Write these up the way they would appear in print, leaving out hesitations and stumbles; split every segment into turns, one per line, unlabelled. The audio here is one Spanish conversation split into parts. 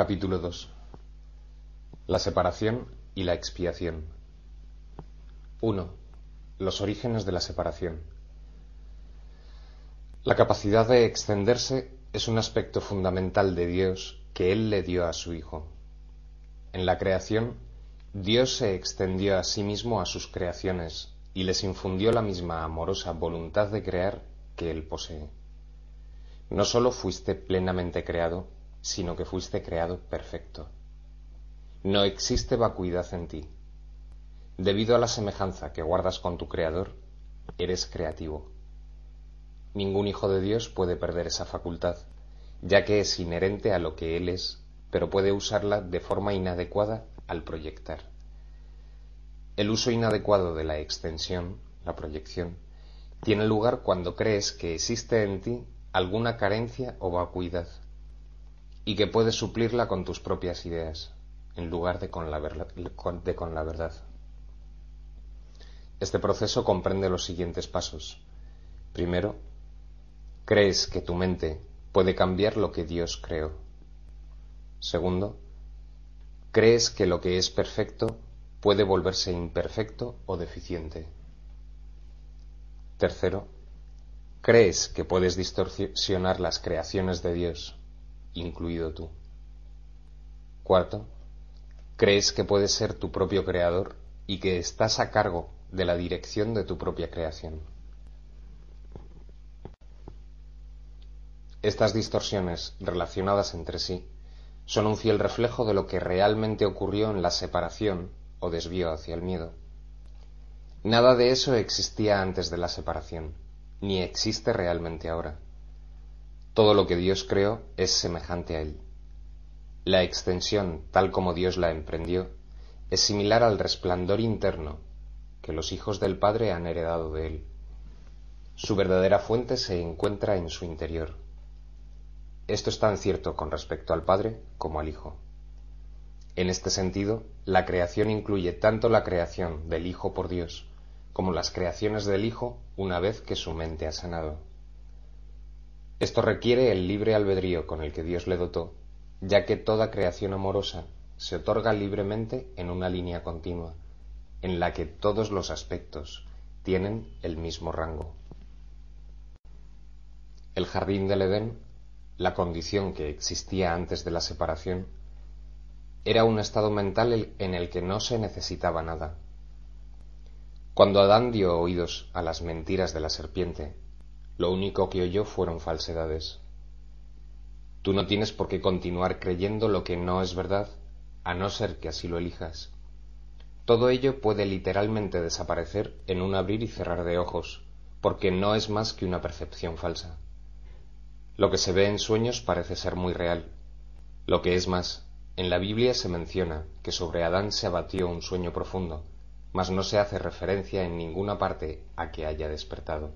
Capítulo 2. La separación y la expiación. 1. Los orígenes de la separación. La capacidad de extenderse es un aspecto fundamental de Dios que Él le dio a su Hijo. En la creación, Dios se extendió a sí mismo a sus creaciones y les infundió la misma amorosa voluntad de crear que Él posee. No sólo fuiste plenamente creado, sino que fuiste creado perfecto. No existe vacuidad en ti. Debido a la semejanza que guardas con tu Creador, eres creativo. Ningún hijo de Dios puede perder esa facultad, ya que es inherente a lo que Él es, pero puede usarla de forma inadecuada al proyectar. El uso inadecuado de la extensión, la proyección, tiene lugar cuando crees que existe en ti alguna carencia o vacuidad, y que puedes suplirla con tus propias ideas, en lugar de con la verdad. Este proceso comprende los siguientes pasos. Primero, crees que tu mente puede cambiar lo que Dios creó. Segundo, crees que lo que es perfecto puede volverse imperfecto o deficiente. Tercero, crees que puedes distorsionar las creaciones de Dios, incluido tú. Cuarto, crees que puedes ser tu propio creador y que estás a cargo de la dirección de tu propia creación. Estas distorsiones relacionadas entre sí son un fiel reflejo de lo que realmente ocurrió en la separación o desvío hacia el miedo. Nada de eso existía antes de la separación, ni existe realmente ahora. Todo lo que Dios creó es semejante a Él. La extensión, tal como Dios la emprendió, es similar al resplandor interno que los hijos del Padre han heredado de Él. Su verdadera fuente se encuentra en su interior. Esto es tan cierto con respecto al Padre como al Hijo. En este sentido, la creación incluye tanto la creación del Hijo por Dios como las creaciones del Hijo una vez que su mente ha sanado. Esto requiere el libre albedrío con el que Dios le dotó, ya que toda creación amorosa se otorga libremente en una línea continua, en la que todos los aspectos tienen el mismo rango. El jardín del Edén, la condición que existía antes de la separación, era un estado mental en el que no se necesitaba nada. Cuando Adán dio oídos a las mentiras de la serpiente, lo único que oyó fueron falsedades. Tú no tienes por qué continuar creyendo lo que no es verdad, a no ser que así lo elijas. Todo ello puede literalmente desaparecer en un abrir y cerrar de ojos, porque no es más que una percepción falsa. Lo que se ve en sueños parece ser muy real. Lo que es más, en la Biblia se menciona que sobre Adán se abatió un sueño profundo, mas no se hace referencia en ninguna parte a que haya despertado.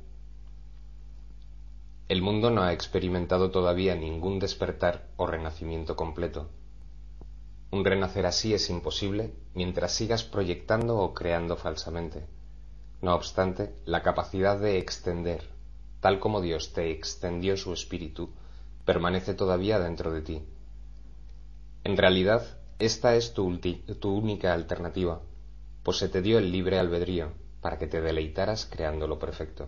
El mundo no ha experimentado todavía ningún despertar o renacimiento completo. Un renacer así es imposible mientras sigas proyectando o creando falsamente. No obstante, la capacidad de extender, tal como Dios te extendió su espíritu, permanece todavía dentro de ti. En realidad, esta es tu única alternativa, pues se te dio el libre albedrío para que te deleitaras creando lo perfecto.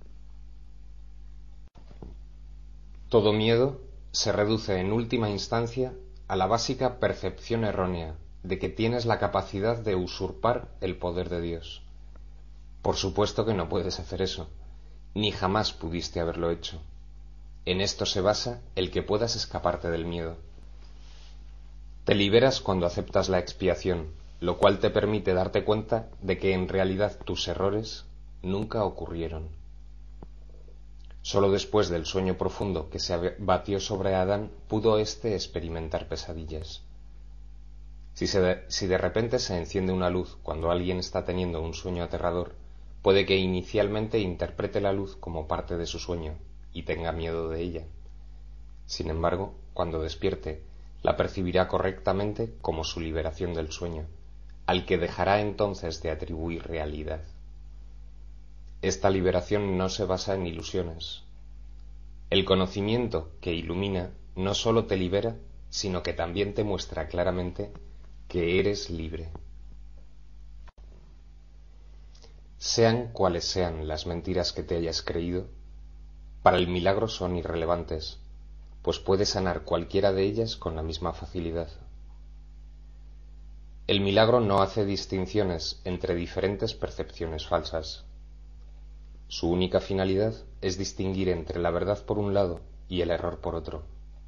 Todo miedo se reduce en última instancia a la básica percepción errónea de que tienes la capacidad de usurpar el poder de Dios. Por supuesto que no puedes hacer eso, ni jamás pudiste haberlo hecho. En esto se basa el que puedas escaparte del miedo. Te liberas cuando aceptas la expiación, lo cual te permite darte cuenta de que en realidad tus errores nunca ocurrieron. Solo después del sueño profundo que se batió sobre Adán pudo éste experimentar pesadillas. Si de repente se enciende una luz cuando alguien está teniendo un sueño aterrador, puede que inicialmente interprete la luz como parte de su sueño y tenga miedo de ella. Sin embargo, cuando despierte, la percibirá correctamente como su liberación del sueño, al que dejará entonces de atribuir realidad. Esta liberación no se basa en ilusiones. El conocimiento que ilumina no sólo te libera, sino que también te muestra claramente que eres libre. Sean cuales sean las mentiras que te hayas creído, para el milagro son irrelevantes, pues puedes sanar cualquiera de ellas con la misma facilidad. El milagro no hace distinciones entre diferentes percepciones falsas. Su única finalidad es distinguir entre la verdad por un lado y el error por otro.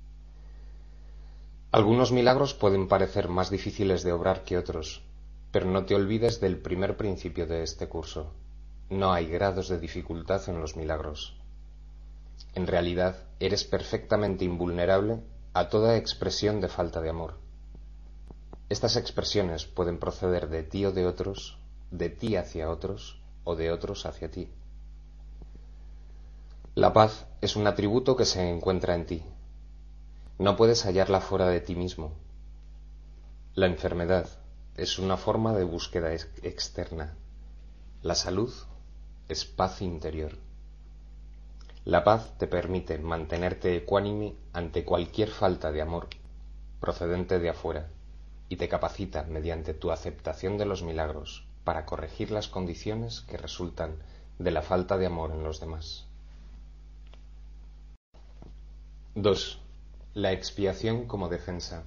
Algunos milagros pueden parecer más difíciles de obrar que otros, pero no te olvides del primer principio de este curso. No hay grados de dificultad en los milagros. En realidad, eres perfectamente invulnerable a toda expresión de falta de amor. Estas expresiones pueden proceder de ti o de otros, de ti hacia otros o de otros hacia ti. La paz es un atributo que se encuentra en ti. No puedes hallarla fuera de ti mismo. La enfermedad es una forma de búsqueda externa. La salud es paz interior. La paz te permite mantenerte ecuánime ante cualquier falta de amor procedente de afuera y te capacita mediante tu aceptación de los milagros para corregir las condiciones que resultan de la falta de amor en los demás. 2. La expiación como defensa.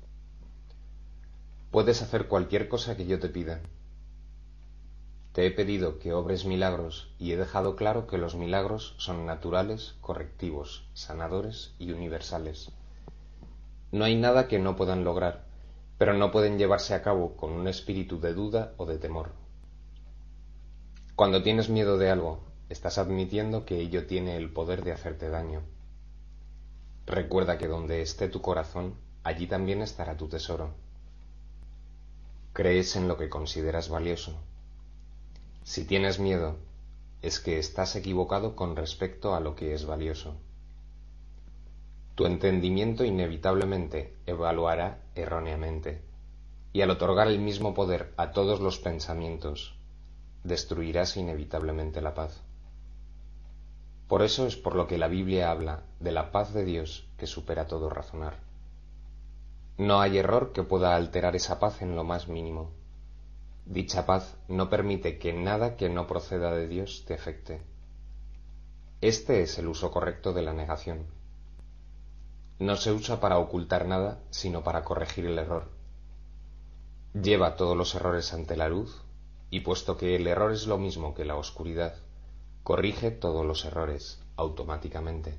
Puedes hacer cualquier cosa que yo te pida. Te he pedido que obres milagros y he dejado claro que los milagros son naturales, correctivos, sanadores y universales. No hay nada que no puedan lograr, pero no pueden llevarse a cabo con un espíritu de duda o de temor. Cuando tienes miedo de algo, estás admitiendo que ello tiene el poder de hacerte daño. Recuerda que donde esté tu corazón, allí también estará tu tesoro. Crees en lo que consideras valioso. Si tienes miedo, es que estás equivocado con respecto a lo que es valioso. Tu entendimiento inevitablemente evaluará erróneamente, y al otorgar el mismo poder a todos los pensamientos, destruirás inevitablemente la paz. Por eso es por lo que la Biblia habla de la paz de Dios que supera todo razonar. No hay error que pueda alterar esa paz en lo más mínimo. Dicha paz no permite que nada que no proceda de Dios te afecte. Este es el uso correcto de la negación. No se usa para ocultar nada, sino para corregir el error. Lleva todos los errores ante la luz, y puesto que el error es lo mismo que la oscuridad, corrige todos los errores automáticamente.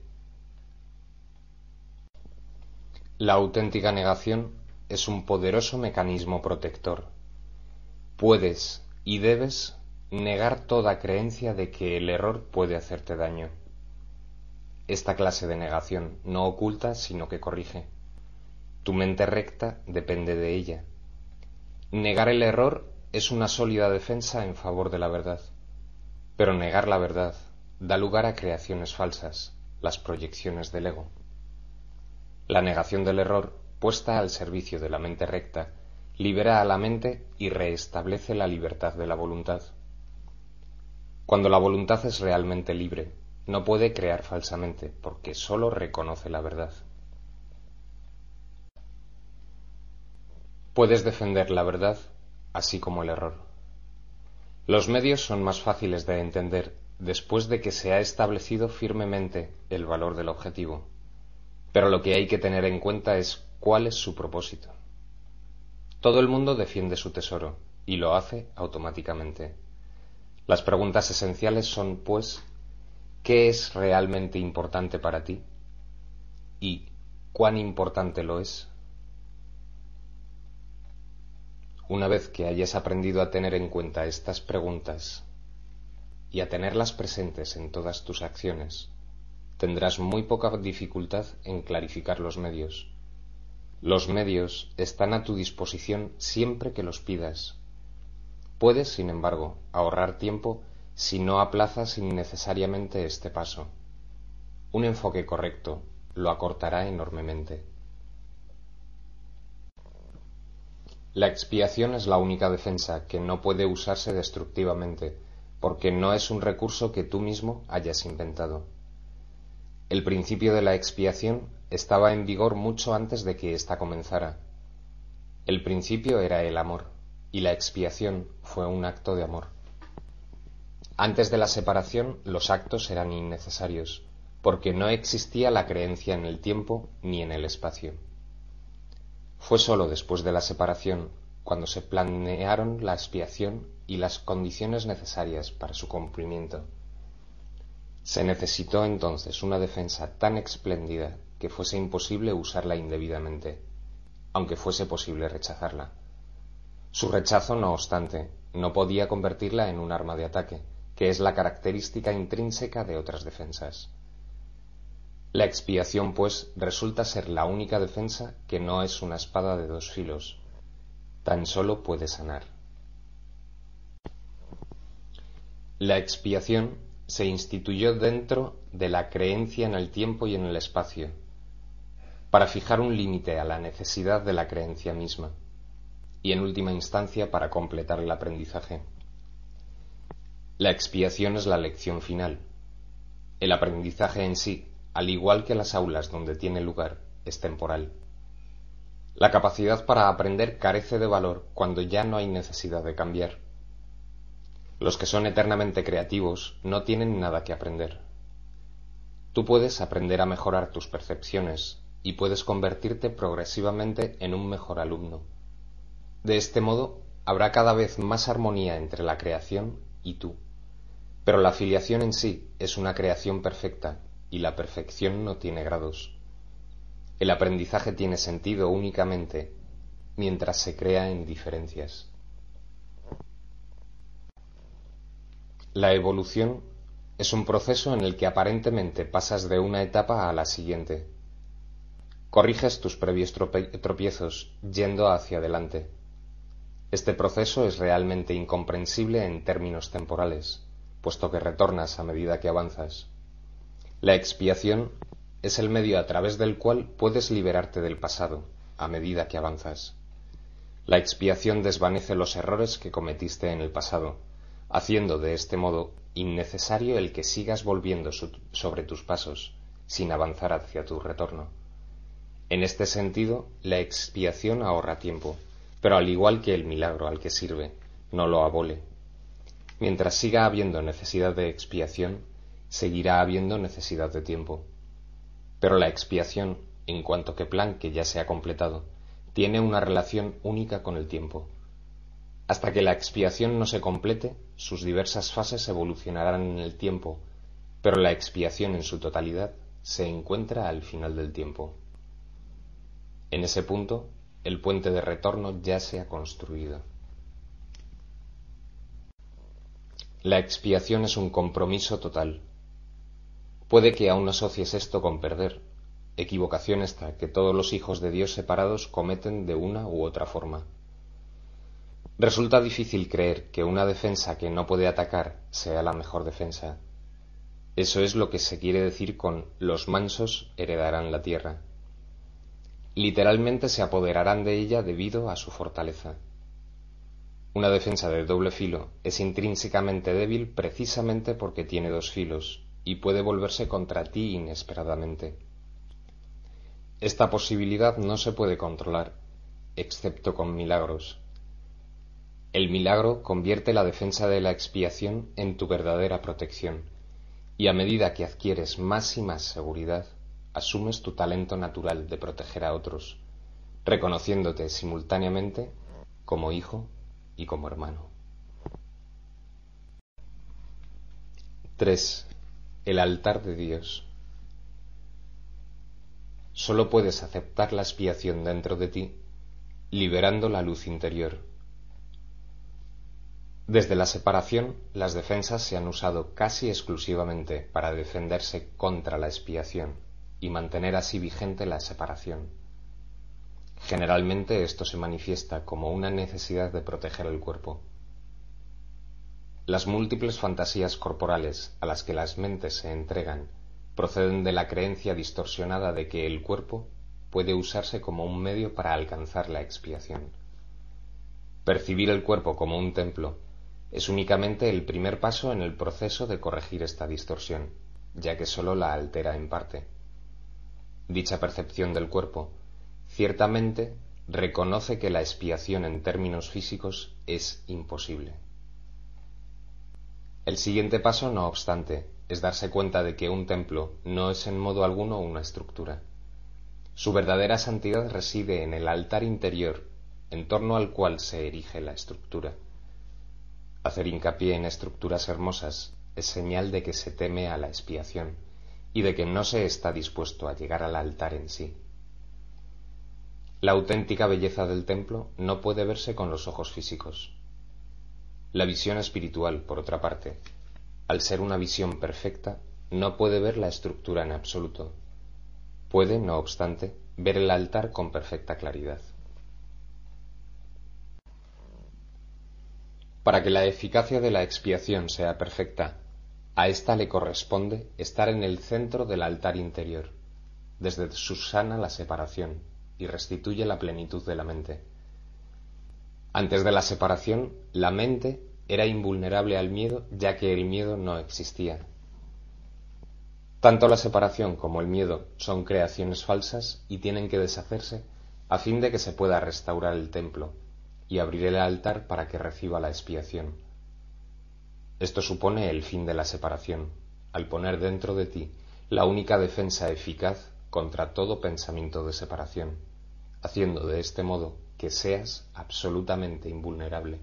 La auténtica negación es un poderoso mecanismo protector. Puedes y debes negar toda creencia de que el error puede hacerte daño. Esta clase de negación no oculta, sino que corrige. Tu mente recta depende de ella. Negar el error es una sólida defensa en favor de la verdad. Pero negar la verdad da lugar a creaciones falsas, las proyecciones del ego. La negación del error, puesta al servicio de la mente recta, libera a la mente y restablece la libertad de la voluntad. Cuando la voluntad es realmente libre, no puede crear falsamente, porque sólo reconoce la verdad. Puedes defender la verdad, así como el error. Los medios son más fáciles de entender después de que se ha establecido firmemente el valor del objetivo, pero lo que hay que tener en cuenta es cuál es su propósito. Todo el mundo defiende su tesoro, y lo hace automáticamente. Las preguntas esenciales son, pues, ¿qué es realmente importante para ti? ¿Y cuán importante lo es? Una vez que hayas aprendido a tener en cuenta estas preguntas y a tenerlas presentes en todas tus acciones, tendrás muy poca dificultad en clarificar los medios. Los medios están a tu disposición siempre que los pidas. Puedes, sin embargo, ahorrar tiempo si no aplazas innecesariamente este paso. Un enfoque correcto lo acortará enormemente. La expiación es la única defensa que no puede usarse destructivamente, porque no es un recurso que tú mismo hayas inventado. El principio de la expiación estaba en vigor mucho antes de que ésta comenzara. El principio era el amor, y la expiación fue un acto de amor. Antes de la separación, los actos eran innecesarios, porque no existía la creencia en el tiempo ni en el espacio. Fue sólo después de la separación cuando se planearon la expiación y las condiciones necesarias para su cumplimiento. Se necesitó entonces una defensa tan espléndida que fuese imposible usarla indebidamente, aunque fuese posible rechazarla. Su rechazo, no obstante, no podía convertirla en un arma de ataque, que es la característica intrínseca de otras defensas. La expiación, pues, resulta ser la única defensa que no es una espada de dos filos, tan solo puede sanar. La expiación se instituyó dentro de la creencia en el tiempo y en el espacio, para fijar un límite a la necesidad de la creencia misma, y en última instancia para completar el aprendizaje. La expiación es la lección final. El aprendizaje en sí, al igual que las aulas donde tiene lugar, es temporal. La capacidad para aprender carece de valor cuando ya no hay necesidad de cambiar. Los que son eternamente creativos no tienen nada que aprender. Tú puedes aprender a mejorar tus percepciones y puedes convertirte progresivamente en un mejor alumno. De este modo, habrá cada vez más armonía entre la creación y tú. Pero la filiación en sí es una creación perfecta y la perfección no tiene grados. El aprendizaje tiene sentido únicamente mientras se crea en diferencias. La evolución es un proceso en el que aparentemente pasas de una etapa a la siguiente. Corriges tus previos tropiezos yendo hacia adelante. Este proceso es realmente incomprensible en términos temporales, puesto que retornas a medida que avanzas. La expiación es el medio a través del cual puedes liberarte del pasado a medida que avanzas. La expiación desvanece los errores que cometiste en el pasado, haciendo de este modo innecesario el que sigas volviendo sobre tus pasos, sin avanzar hacia tu retorno. En este sentido, la expiación ahorra tiempo, pero al igual que el milagro al que sirve, no lo abole. Mientras siga habiendo necesidad de expiación, seguirá habiendo necesidad de tiempo. Pero la expiación, en cuanto que plan que ya se ha completado, tiene una relación única con el tiempo. Hasta que la expiación no se complete, sus diversas fases evolucionarán en el tiempo, pero la expiación en su totalidad se encuentra al final del tiempo. En ese punto, el puente de retorno ya se ha construido. La expiación es un compromiso total. Puede que aún asocies esto con perder, equivocación esta que todos los hijos de Dios separados cometen de una u otra forma. Resulta difícil creer que una defensa que no puede atacar sea la mejor defensa. Eso es lo que se quiere decir con los mansos heredarán la tierra. Literalmente se apoderarán de ella debido a su fortaleza. Una defensa de doble filo es intrínsecamente débil precisamente porque tiene dos filos y puede volverse contra ti inesperadamente. Esta posibilidad no se puede controlar, excepto con milagros. El milagro convierte la defensa de la expiación en tu verdadera protección, y a medida que adquieres más y más seguridad, asumes tu talento natural de proteger a otros, reconociéndote simultáneamente como hijo y como hermano. 3. El altar de Dios. Solo puedes aceptar la expiación dentro de ti, liberando la luz interior. Desde la separación, las defensas se han usado casi exclusivamente para defenderse contra la expiación y mantener así vigente la separación. Generalmente esto se manifiesta como una necesidad de proteger el cuerpo. Las múltiples fantasías corporales a las que las mentes se entregan proceden de la creencia distorsionada de que el cuerpo puede usarse como un medio para alcanzar la expiación. Percibir el cuerpo como un templo es únicamente el primer paso en el proceso de corregir esta distorsión, ya que sólo la altera en parte. dicha percepción del cuerpo, ciertamente reconoce que la expiación en términos físicos es imposible. El siguiente paso, no obstante, es darse cuenta de que un templo no es en modo alguno una estructura. Su verdadera santidad reside en el altar interior en torno al cual se erige la estructura. Hacer hincapié en estructuras hermosas es señal de que se teme a la expiación y de que no se está dispuesto a llegar al altar en sí. La auténtica belleza del templo no puede verse con los ojos físicos. La visión espiritual, por otra parte, al ser una visión perfecta, no puede ver la estructura en absoluto. Puede, no obstante, ver el altar con perfecta claridad. Para que la eficacia de la expiación sea perfecta, a ésta le corresponde estar en el centro del altar interior. Desde subsana la separación y restituye la plenitud de la mente. Antes de la separación, la mente era invulnerable al miedo, ya que el miedo no existía. Tanto la separación como el miedo son creaciones falsas y tienen que deshacerse a fin de que se pueda restaurar el templo y abrir el altar para que reciba la expiación. Esto supone el fin de la separación, al poner dentro de ti la única defensa eficaz contra todo pensamiento de separación, haciendo de este modo que seas absolutamente invulnerable.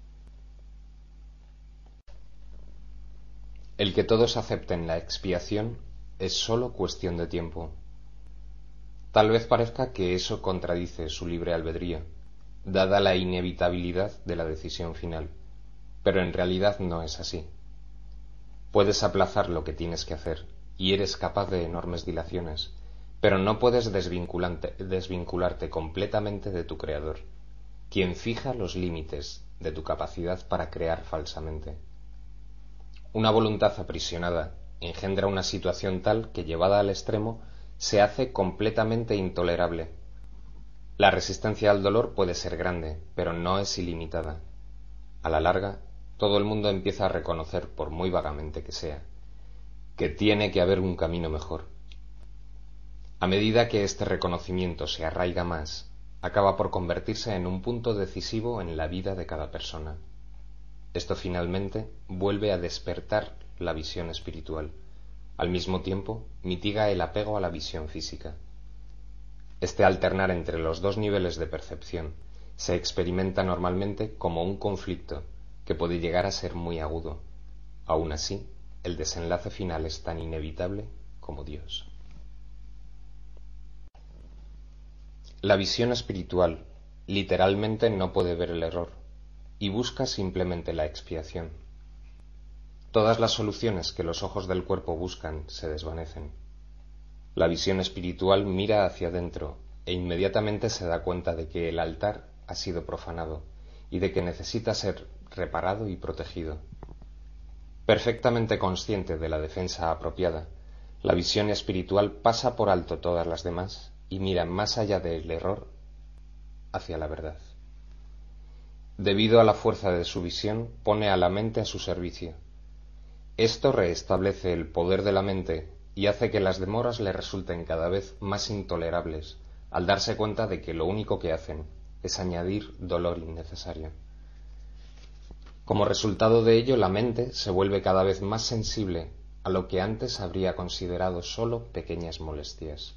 El que todos acepten la expiación es sólo cuestión de tiempo. Tal vez parezca que eso contradice su libre albedrío, dada la inevitabilidad de la decisión final, pero en realidad no es así. Puedes aplazar lo que tienes que hacer, y eres capaz de enormes dilaciones, pero no puedes desvincularte completamente de tu Creador, quien fija los límites de tu capacidad para crear falsamente. Una voluntad aprisionada engendra una situación tal que, llevada al extremo, se hace completamente intolerable. La resistencia al dolor puede ser grande, pero no es ilimitada. A la larga, todo el mundo empieza a reconocer, por muy vagamente que sea, que tiene que haber un camino mejor. A medida que este reconocimiento se arraiga más, acaba por convertirse en un punto decisivo en la vida de cada persona. Esto finalmente vuelve a despertar la visión espiritual. Al mismo tiempo, mitiga el apego a la visión física. Este alternar entre los dos niveles de percepción se experimenta normalmente como un conflicto que puede llegar a ser muy agudo. Aún así, el desenlace final es tan inevitable como Dios. La visión espiritual literalmente no puede ver el error y busca simplemente la expiación. Todas las soluciones que los ojos del cuerpo buscan se desvanecen. La visión espiritual mira hacia adentro e inmediatamente se da cuenta de que el altar ha sido profanado y de que necesita ser reparado y protegido. Perfectamente consciente de la defensa apropiada, la visión espiritual pasa por alto todas las demás y mira más allá del error hacia la verdad. Debido a la fuerza de su visión, pone a la mente a su servicio. Esto restablece el poder de la mente y hace que las demoras le resulten cada vez más intolerables, al darse cuenta de que lo único que hacen es añadir dolor innecesario. Como resultado de ello, la mente se vuelve cada vez más sensible a lo que antes habría considerado solo pequeñas molestias.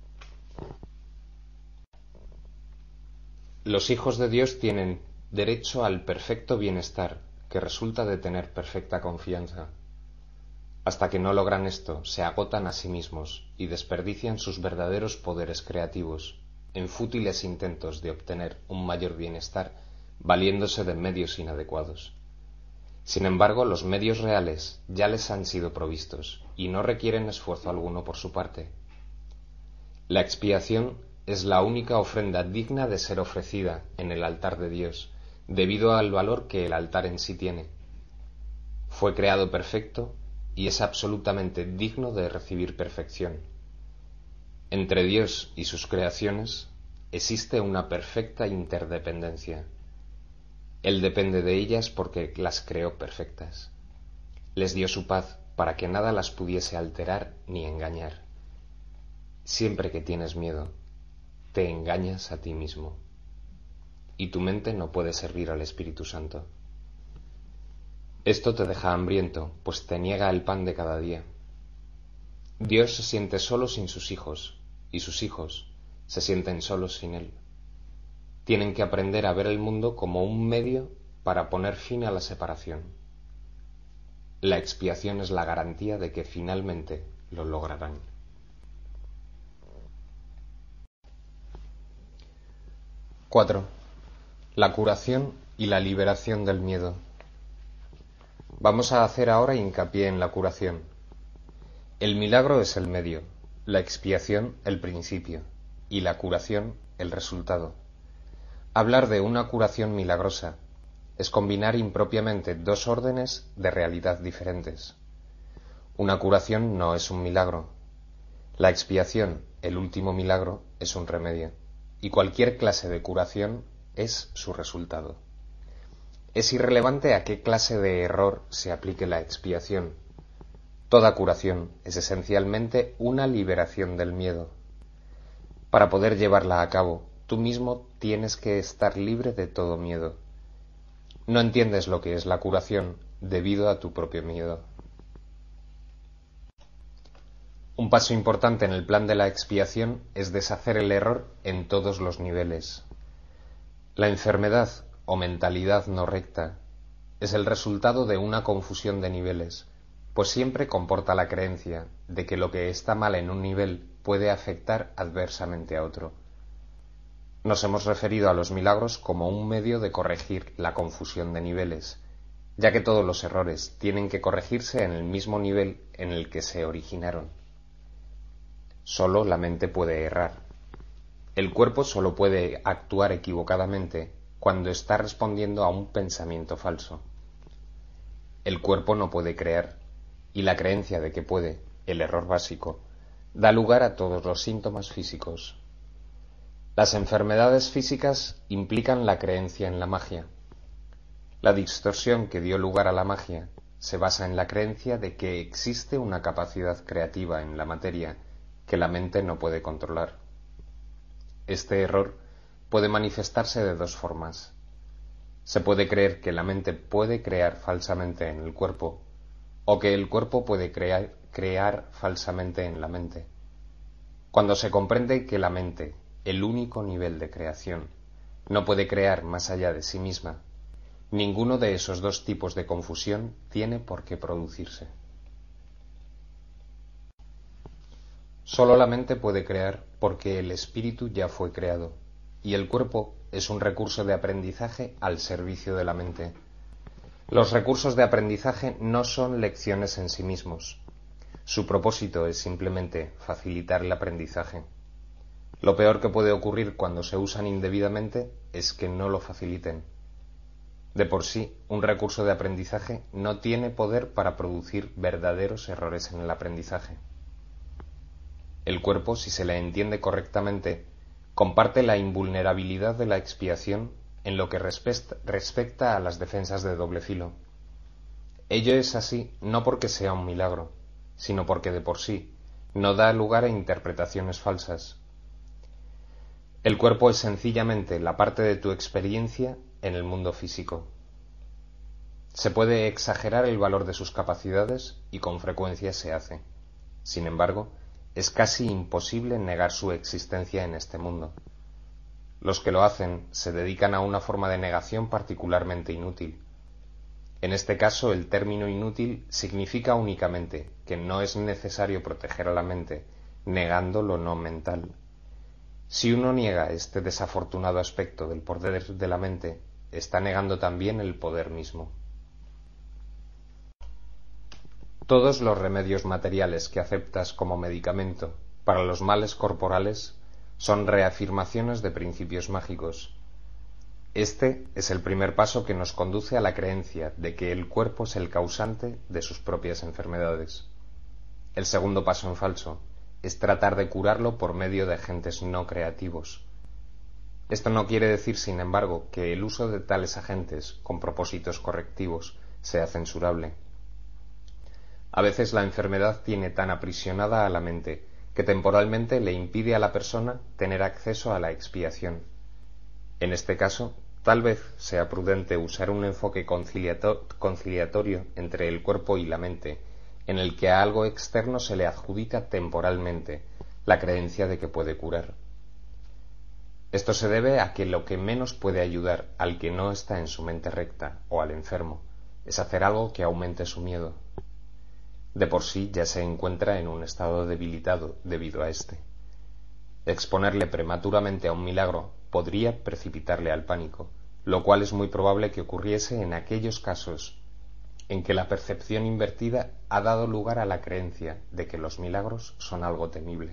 Los hijos de Dios tienen derecho al perfecto bienestar que resulta de tener perfecta confianza. Hasta que no logran esto, se agotan a sí mismos y desperdician sus verdaderos poderes creativos en fútiles intentos de obtener un mayor bienestar valiéndose de medios inadecuados. Sin embargo, los medios reales ya les han sido provistos y no requieren esfuerzo alguno por su parte. La expiación es la única ofrenda digna de ser ofrecida en el altar de Dios, debido al valor que el altar en sí tiene. Fue creado perfecto y es absolutamente digno de recibir perfección. Entre Dios y sus creaciones existe una perfecta interdependencia. Él depende de ellas porque las creó perfectas. Les dio su paz para que nada las pudiese alterar ni engañar. Siempre que tienes miedo, te engañas a ti mismo, y tu mente no puede servir al Espíritu Santo. Esto te deja hambriento, pues te niega el pan de cada día. Dios se siente solo sin sus hijos, y sus hijos se sienten solos sin Él. Tienen que aprender a ver el mundo como un medio para poner fin a la separación. La expiación es la garantía de que finalmente lo lograrán. 4. La curación y la liberación del miedo. Vamos a hacer ahora hincapié en la curación. El milagro es el medio, la expiación el principio y la curación el resultado. Hablar de una curación milagrosa es combinar impropiamente dos órdenes de realidad diferentes. Una curación no es un milagro. La expiación, el último milagro, es un remedio, y cualquier clase de curación es su resultado. Es irrelevante a qué clase de error se aplique la expiación. Toda curación es esencialmente una liberación del miedo. Para poder llevarla a cabo, tú mismo tienes que estar libre de todo miedo. No entiendes lo que es la curación debido a tu propio miedo. Un paso importante en el plan de la expiación es deshacer el error en todos los niveles. La enfermedad o mentalidad no recta es el resultado de una confusión de niveles, pues siempre comporta la creencia de que lo que está mal en un nivel puede afectar adversamente a otro. Nos hemos referido a los milagros como un medio de corregir la confusión de niveles, ya que todos los errores tienen que corregirse en el mismo nivel en el que se originaron. Solo la mente puede errar. El cuerpo solo puede actuar equivocadamente cuando está respondiendo a un pensamiento falso. El cuerpo no puede creer, y la creencia de que puede, el error básico, da lugar a todos los síntomas físicos. Las enfermedades físicas implican la creencia en la magia. La distorsión que dio lugar a la magia se basa en la creencia de que existe una capacidad creativa en la materia que la mente no puede controlar. Este error puede manifestarse de dos formas. Se puede creer que la mente puede crear falsamente en el cuerpo, o que el cuerpo puede crear falsamente en la mente. Cuando se comprende que la mente, el único nivel de creación, no puede crear más allá de sí misma, ninguno de esos dos tipos de confusión tiene por qué producirse. Solo la mente puede crear porque el espíritu ya fue creado, y el cuerpo es un recurso de aprendizaje al servicio de la mente. Los recursos de aprendizaje no son lecciones en sí mismos. Su propósito es simplemente facilitar el aprendizaje. Lo peor que puede ocurrir cuando se usan indebidamente es que no lo faciliten. De por sí, un recurso de aprendizaje no tiene poder para producir verdaderos errores en el aprendizaje. El cuerpo, si se le entiende correctamente, comparte la invulnerabilidad de la expiación en lo que respecta a las defensas de doble filo. Ello es así no porque sea un milagro, sino porque de por sí no da lugar a interpretaciones falsas. El cuerpo es sencillamente la parte de tu experiencia en el mundo físico. Se puede exagerar el valor de sus capacidades y con frecuencia se hace. Sin embargo, es casi imposible negar su existencia en este mundo. Los que lo hacen se dedican a una forma de negación particularmente inútil. En este caso, el término inútil significa únicamente que no es necesario proteger a la mente, negando lo no mental. Si uno niega este desafortunado aspecto del poder de la mente, está negando también el poder mismo. Todos los remedios materiales que aceptas como medicamento para los males corporales son reafirmaciones de principios mágicos. Este es el primer paso que nos conduce a la creencia de que el cuerpo es el causante de sus propias enfermedades. El segundo paso en falso es tratar de curarlo por medio de agentes no creativos. Esto no quiere decir, sin embargo, que el uso de tales agentes con propósitos correctivos sea censurable. A veces la enfermedad tiene tan aprisionada a la mente que temporalmente le impide a la persona tener acceso a la expiación. En este caso, tal vez sea prudente usar un enfoque conciliatorio entre el cuerpo y la mente, en el que a algo externo se le adjudica temporalmente la creencia de que puede curar. Esto se debe a que lo que menos puede ayudar al que no está en su mente recta o al enfermo es hacer algo que aumente su miedo. De por sí ya se encuentra en un estado debilitado debido a este. Exponerle prematuramente a un milagro podría precipitarle al pánico, lo cual es muy probable que ocurriese en aquellos casos en que la percepción invertida ha dado lugar a la creencia de que los milagros son algo temible.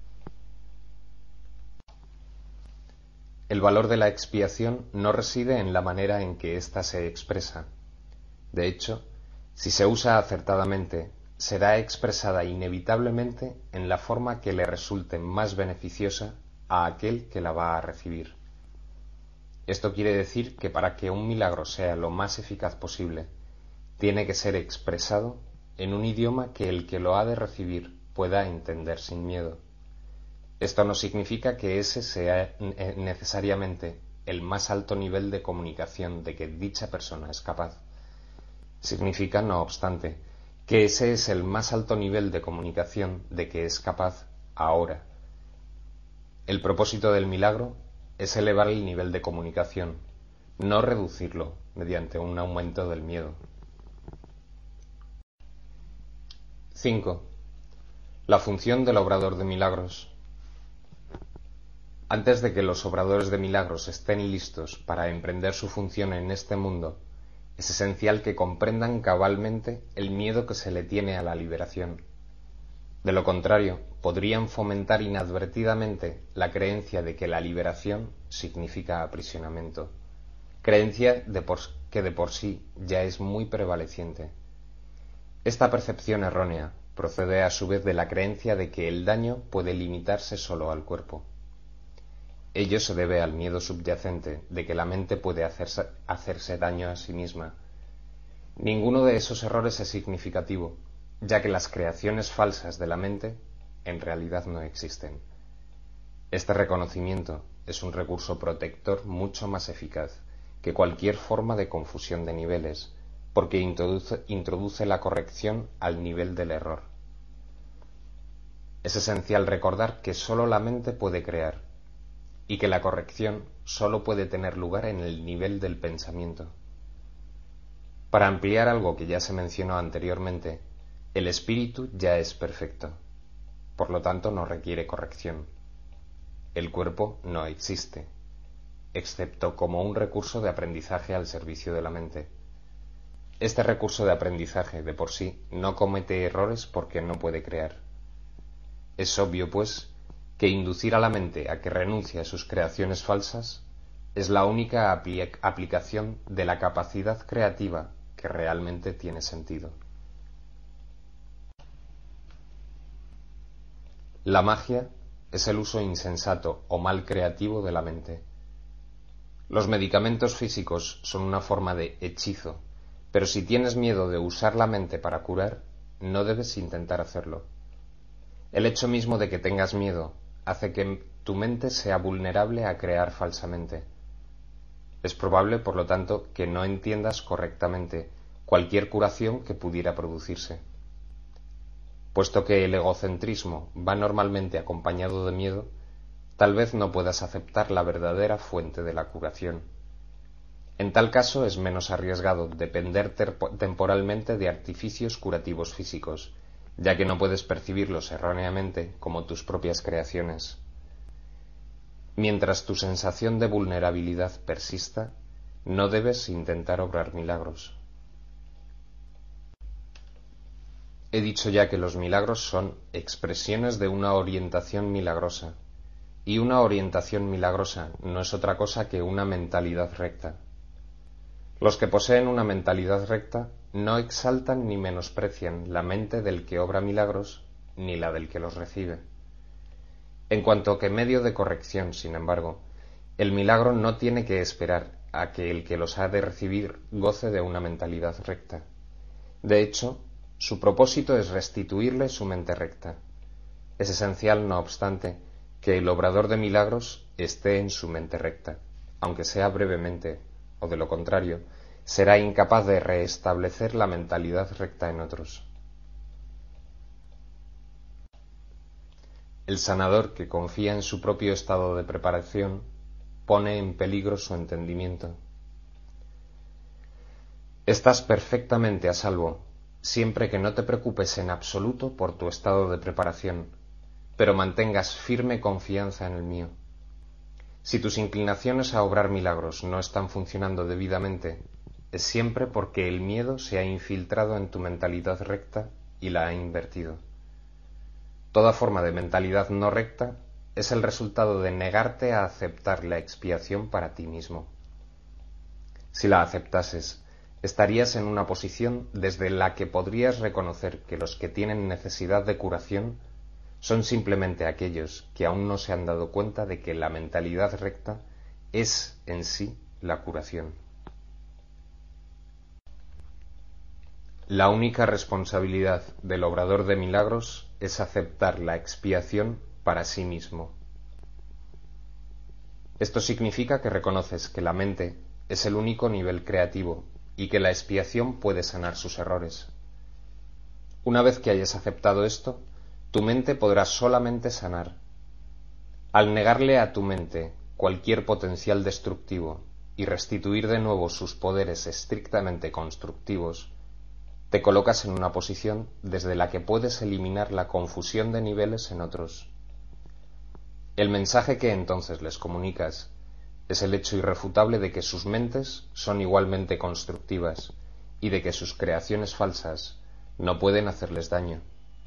El valor de la expiación no reside en la manera en que ésta se expresa. De hecho, si se usa acertadamente, será expresada inevitablemente en la forma que le resulte más beneficiosa a aquel que la va a recibir. Esto quiere decir que para que un milagro sea lo más eficaz posible, tiene que ser expresado en un idioma que el que lo ha de recibir pueda entender sin miedo. Esto no significa que ese sea necesariamente el más alto nivel de comunicación de que dicha persona es capaz. Significa, no obstante, que ese es el más alto nivel de comunicación de que es capaz ahora. El propósito del milagro es elevar el nivel de comunicación, no reducirlo mediante un aumento del miedo. 5. La función del obrador de milagros. Antes de que los obradores de milagros estén listos para emprender su función en este mundo, es esencial que comprendan cabalmente el miedo que se le tiene a la liberación. De lo contrario, podrían fomentar inadvertidamente la creencia de que la liberación significa aprisionamiento, creencia que de por sí ya es muy prevaleciente. Esta percepción errónea procede a su vez de la creencia de que el daño puede limitarse solo al cuerpo. Ello se debe al miedo subyacente de que la mente puede hacerse daño a sí misma. Ninguno de esos errores es significativo, ya que las creaciones falsas de la mente en realidad no existen. Este reconocimiento es un recurso protector mucho más eficaz que cualquier forma de confusión de niveles, porque introduce la corrección al nivel del error. Es esencial recordar que sólo la mente puede crear, y que la corrección sólo puede tener lugar en el nivel del pensamiento. Para ampliar algo que ya se mencionó anteriormente, el espíritu ya es perfecto, por lo tanto no requiere corrección. El cuerpo no existe, excepto como un recurso de aprendizaje al servicio de la mente. Este recurso de aprendizaje de por sí no comete errores porque no puede crear. Es obvio, pues, que inducir a la mente a que renuncie a sus creaciones falsas es la única aplicación de la capacidad creativa que realmente tiene sentido. La magia es el uso insensato o mal creativo de la mente. Los medicamentos físicos son una forma de hechizo, pero si tienes miedo de usar la mente para curar, no debes intentar hacerlo. El hecho mismo de que tengas miedo hace que tu mente sea vulnerable a crear falsamente. Es probable, por lo tanto, que no entiendas correctamente cualquier curación que pudiera producirse. Puesto que el egocentrismo va normalmente acompañado de miedo, tal vez no puedas aceptar la verdadera fuente de la curación. En tal caso es menos arriesgado depender temporalmente de artificios curativos físicos, ya que no puedes percibirlos erróneamente como tus propias creaciones. Mientras tu sensación de vulnerabilidad persista, no debes intentar obrar milagros. He dicho ya que los milagros son expresiones de una orientación milagrosa, y una orientación milagrosa no es otra cosa que una mentalidad recta. Los que poseen una mentalidad recta no exaltan ni menosprecian la mente del que obra milagros ni la del que los recibe. En cuanto que medio de corrección, sin embargo, el milagro no tiene que esperar a que el que los ha de recibir goce de una mentalidad recta. De hecho, su propósito es restituirle su mente recta. Es esencial, no obstante, que el obrador de milagros esté en su mente recta, aunque sea brevemente, o de lo contrario, será incapaz de restablecer la mentalidad recta en otros. El sanador que confía en su propio estado de preparación pone en peligro su entendimiento. Estás perfectamente a salvo, siempre que no te preocupes en absoluto por tu estado de preparación, pero mantengas firme confianza en el mío. Si tus inclinaciones a obrar milagros no están funcionando debidamente, es siempre porque el miedo se ha infiltrado en tu mentalidad recta y la ha invertido. Toda forma de mentalidad no recta es el resultado de negarte a aceptar la expiación para ti mismo. Si la aceptases, estarías en una posición desde la que podrías reconocer que los que tienen necesidad de curación son simplemente aquellos que aún no se han dado cuenta de que la mentalidad recta es en sí la curación. La única responsabilidad del obrador de milagros es aceptar la expiación para sí mismo. Esto significa que reconoces que la mente es el único nivel creativo y que la expiación puede sanar sus errores. Una vez que hayas aceptado esto, tu mente podrá solamente sanar. Al negarle a tu mente cualquier potencial destructivo y restituir de nuevo sus poderes estrictamente constructivos, te colocas en una posición desde la que puedes eliminar la confusión de niveles en otros. El mensaje que entonces les comunicas es el hecho irrefutable de que sus mentes son igualmente constructivas y de que sus creaciones falsas no pueden hacerles daño.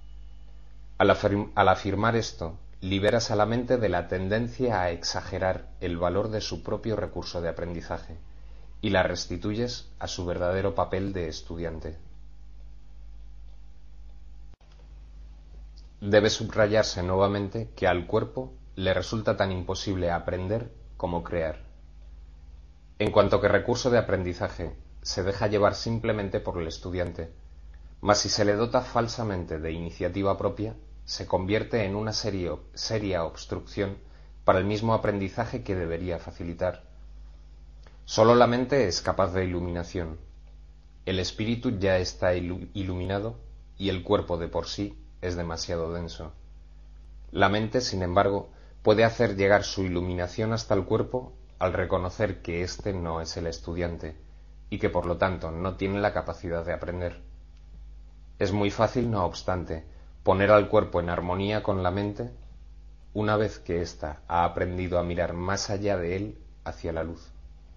Al afirmar esto, liberas a la mente de la tendencia a exagerar el valor de su propio recurso de aprendizaje y la restituyes a su verdadero papel de estudiante. Debe subrayarse nuevamente que al cuerpo le resulta tan imposible aprender como crear. En cuanto que recurso de aprendizaje, se deja llevar simplemente por el estudiante, mas si se le dota falsamente de iniciativa propia, se convierte en una seria obstrucción para el mismo aprendizaje que debería facilitar. Solo la mente es capaz de iluminación. El espíritu ya está iluminado y el cuerpo de por sí es demasiado denso. La mente, sin embargo, puede hacer llegar su iluminación hasta el cuerpo al reconocer que éste no es el estudiante y que por lo tanto no tiene la capacidad de aprender. Es muy fácil, no obstante, poner al cuerpo en armonía con la mente una vez que ésta ha aprendido a mirar más allá de él hacia la luz.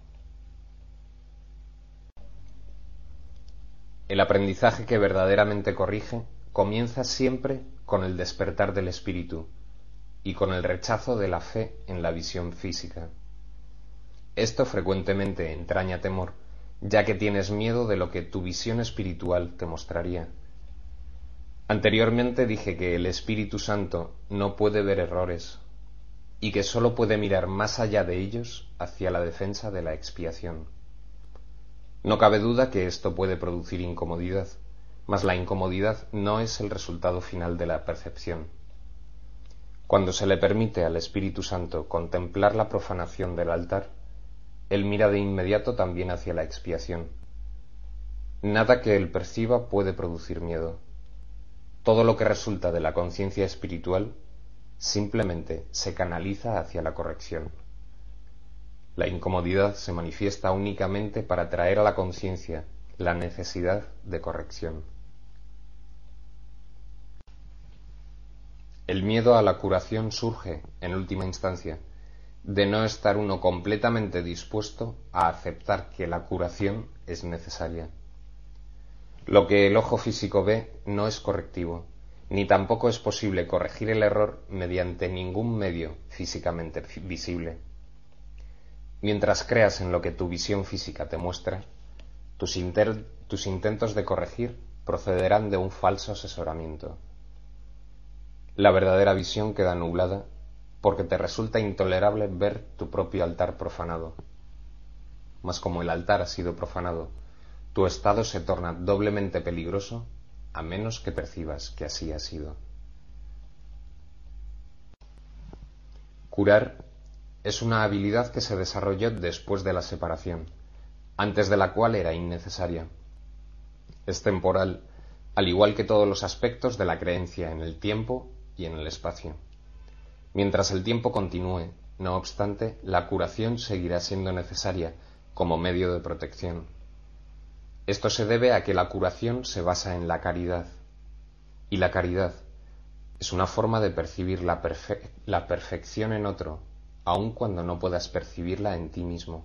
El aprendizaje que verdaderamente corrige comienza siempre con el despertar del espíritu y con el rechazo de la fe en la visión física. Esto frecuentemente entraña temor, ya que tienes miedo de lo que tu visión espiritual te mostraría. Anteriormente dije que el Espíritu Santo no puede ver errores y que sólo puede mirar más allá de ellos hacia la defensa de la expiación. No cabe duda que esto puede producir incomodidad, mas la incomodidad no es el resultado final de la percepción. Cuando se le permite al Espíritu Santo contemplar la profanación del altar, él mira de inmediato también hacia la expiación. Nada que él perciba puede producir miedo. Todo lo que resulta de la conciencia espiritual simplemente se canaliza hacia la corrección. La incomodidad se manifiesta únicamente para traer a la conciencia la necesidad de corrección. El miedo a la curación surge, en última instancia, de no estar uno completamente dispuesto a aceptar que la curación es necesaria. Lo que el ojo físico ve no es correctivo, ni tampoco es posible corregir el error mediante ningún medio físicamente visible. Mientras creas en lo que tu visión física te muestra, tus intentos de corregir procederán de un falso asesoramiento. La verdadera visión queda nublada porque te resulta intolerable ver tu propio altar profanado. Mas como el altar ha sido profanado, tu estado se torna doblemente peligroso a menos que percibas que así ha sido. Curar es una habilidad que se desarrolló después de la separación, antes de la cual era innecesaria. Es temporal, al igual que todos los aspectos de la creencia en el tiempo y en el espacio. Mientras el tiempo continúe, no obstante, la curación seguirá siendo necesaria como medio de protección. Esto se debe a que la curación se basa en la caridad, y la caridad es una forma de percibir la perfección en otro, aun cuando no puedas percibirla en ti mismo.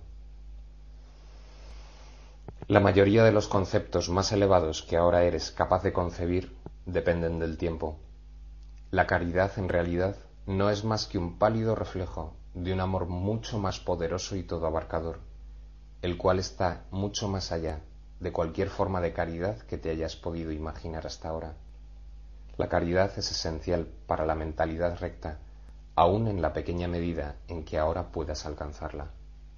La mayoría de los conceptos más elevados que ahora eres capaz de concebir dependen del tiempo. La caridad, en realidad, no es más que un pálido reflejo de un amor mucho más poderoso y todo abarcador, el cual está mucho más allá de cualquier forma de caridad que te hayas podido imaginar hasta ahora. La caridad es esencial para la mentalidad recta, aun en la pequeña medida en que ahora puedas alcanzarla.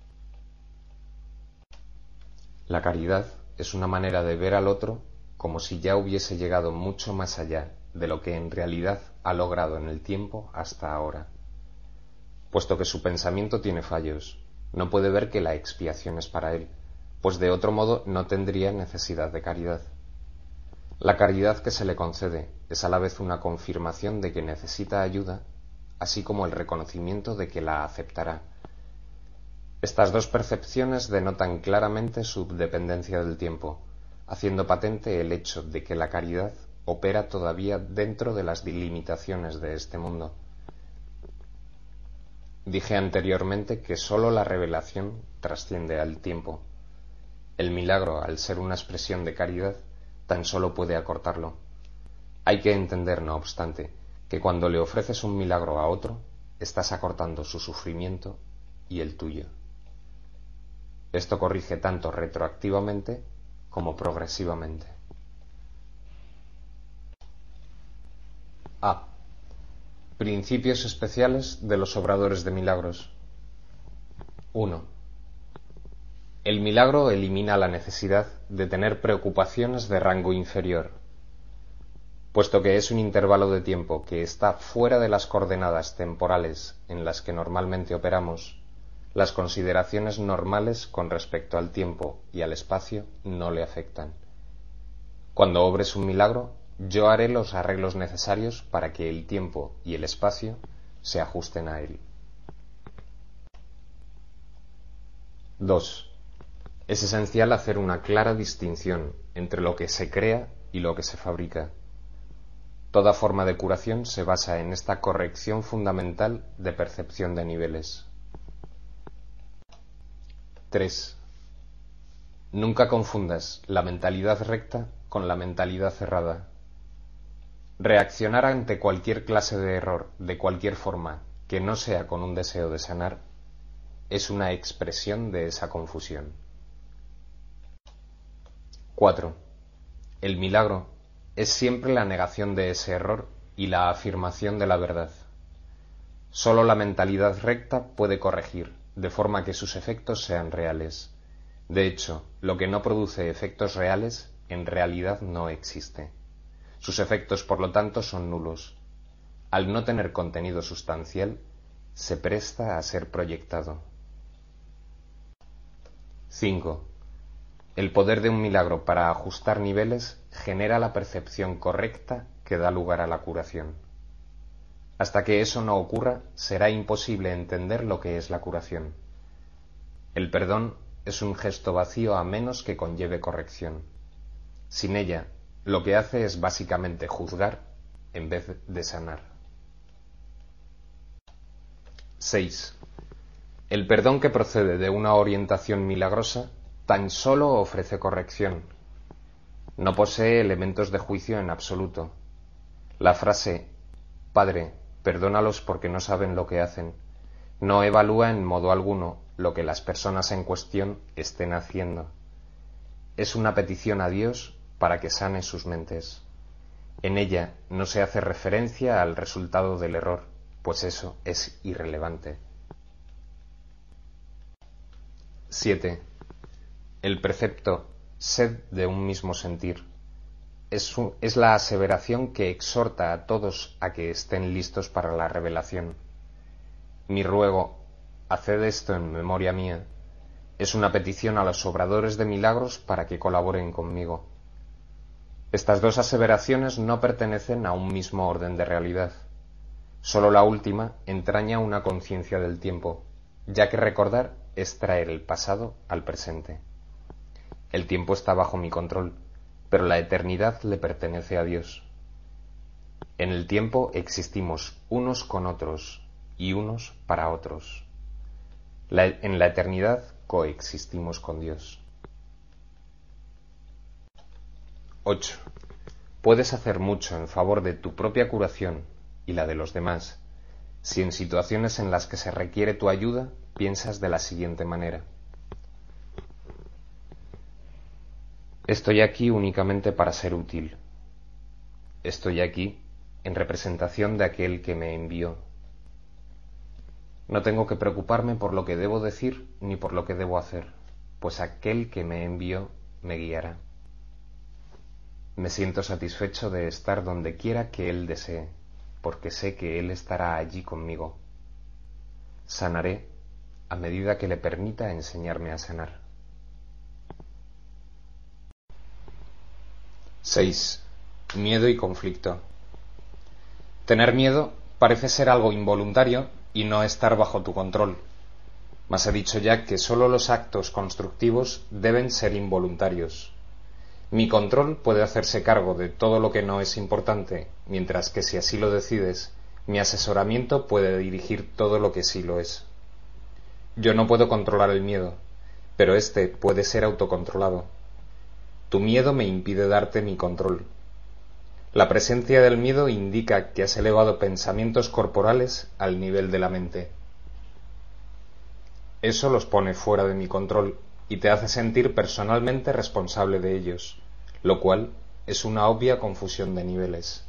La caridad es una manera de ver al otro como si ya hubiese llegado mucho más allá de lo que en realidad ha logrado en el tiempo hasta ahora. Puesto que su pensamiento tiene fallos, no puede ver que la expiación es para él, pues de otro modo no tendría necesidad de caridad. La caridad que se le concede es a la vez una confirmación de que necesita ayuda, así como el reconocimiento de que la aceptará. Estas dos percepciones denotan claramente su dependencia del tiempo, haciendo patente el hecho de que la caridad opera todavía dentro de las limitaciones de este mundo. Dije anteriormente que sólo la revelación trasciende al tiempo. El milagro, al ser una expresión de caridad, tan solo puede acortarlo. Hay que entender, no obstante, que cuando le ofreces un milagro a otro, estás acortando su sufrimiento y el tuyo. Esto corrige tanto retroactivamente como progresivamente. A. Principios especiales de los obradores de milagros. 1. El milagro elimina la necesidad de tener preocupaciones de rango inferior. Puesto que es un intervalo de tiempo que está fuera de las coordenadas temporales en las que normalmente operamos, las consideraciones normales con respecto al tiempo y al espacio no le afectan. Cuando obres un milagro, yo haré los arreglos necesarios para que el tiempo y el espacio se ajusten a él. 2. Es esencial hacer una clara distinción entre lo que se crea y lo que se fabrica. Toda forma de curación se basa en esta corrección fundamental de percepción de niveles. 3. Nunca confundas la mentalidad recta con la mentalidad cerrada. Reaccionar ante cualquier clase de error, de cualquier forma, que no sea con un deseo de sanar, es una expresión de esa confusión. 4. El milagro es siempre la negación de ese error y la afirmación de la verdad. Solo la mentalidad recta puede corregir, de forma que sus efectos sean reales. De hecho, lo que no produce efectos reales, en realidad no existe. Sus efectos, por lo tanto, son nulos. Al no tener contenido sustancial, se presta a ser proyectado. 5. El poder de un milagro para ajustar niveles genera la percepción correcta que da lugar a la curación. Hasta que eso no ocurra, será imposible entender lo que es la curación. El perdón es un gesto vacío a menos que conlleve corrección. Sin ella, lo que hace es básicamente juzgar en vez de sanar. 6. El perdón que procede de una orientación milagrosa tan solo ofrece corrección. No posee elementos de juicio en absoluto. La frase «Padre, perdónalos porque no saben lo que hacen» no evalúa en modo alguno lo que las personas en cuestión estén haciendo. Es una petición a Dios para que sane sus mentes. En ella no se hace referencia al resultado del error, pues eso es irrelevante. 7. El precepto «sed de un mismo sentir» es la aseveración que exhorta a todos a que estén listos para la revelación. Mi ruego, haced esto en memoria mía, es una petición a los obradores de milagros para que colaboren conmigo. Estas dos aseveraciones no pertenecen a un mismo orden de realidad. Sólo la última entraña una conciencia del tiempo, ya que recordar es traer el pasado al presente. El tiempo está bajo mi control, pero la eternidad le pertenece a Dios. En el tiempo existimos unos con otros y unos para otros. En la eternidad coexistimos con Dios. 8. Puedes hacer mucho en favor de tu propia curación y la de los demás, si en situaciones en las que se requiere tu ayuda piensas de la siguiente manera. Estoy aquí únicamente para ser útil. Estoy aquí en representación de aquel que me envió. No tengo que preocuparme por lo que debo decir ni por lo que debo hacer, pues aquel que me envió me guiará. Me siento satisfecho de estar donde quiera que Él desee, porque sé que Él estará allí conmigo. Sanaré a medida que le permita enseñarme a sanar. 6. Miedo y conflicto. Tener miedo parece ser algo involuntario y no estar bajo tu control. Mas he dicho ya que sólo los actos constructivos deben ser involuntarios. Mi control puede hacerse cargo de todo lo que no es importante, mientras que si así lo decides, mi asesoramiento puede dirigir todo lo que sí lo es. Yo no puedo controlar el miedo, pero éste puede ser autocontrolado. Tu miedo me impide darte mi control. La presencia del miedo indica que has elevado pensamientos corporales al nivel de la mente. Eso los pone fuera de mi control y te hace sentir personalmente responsable de ellos, lo cual es una obvia confusión de niveles.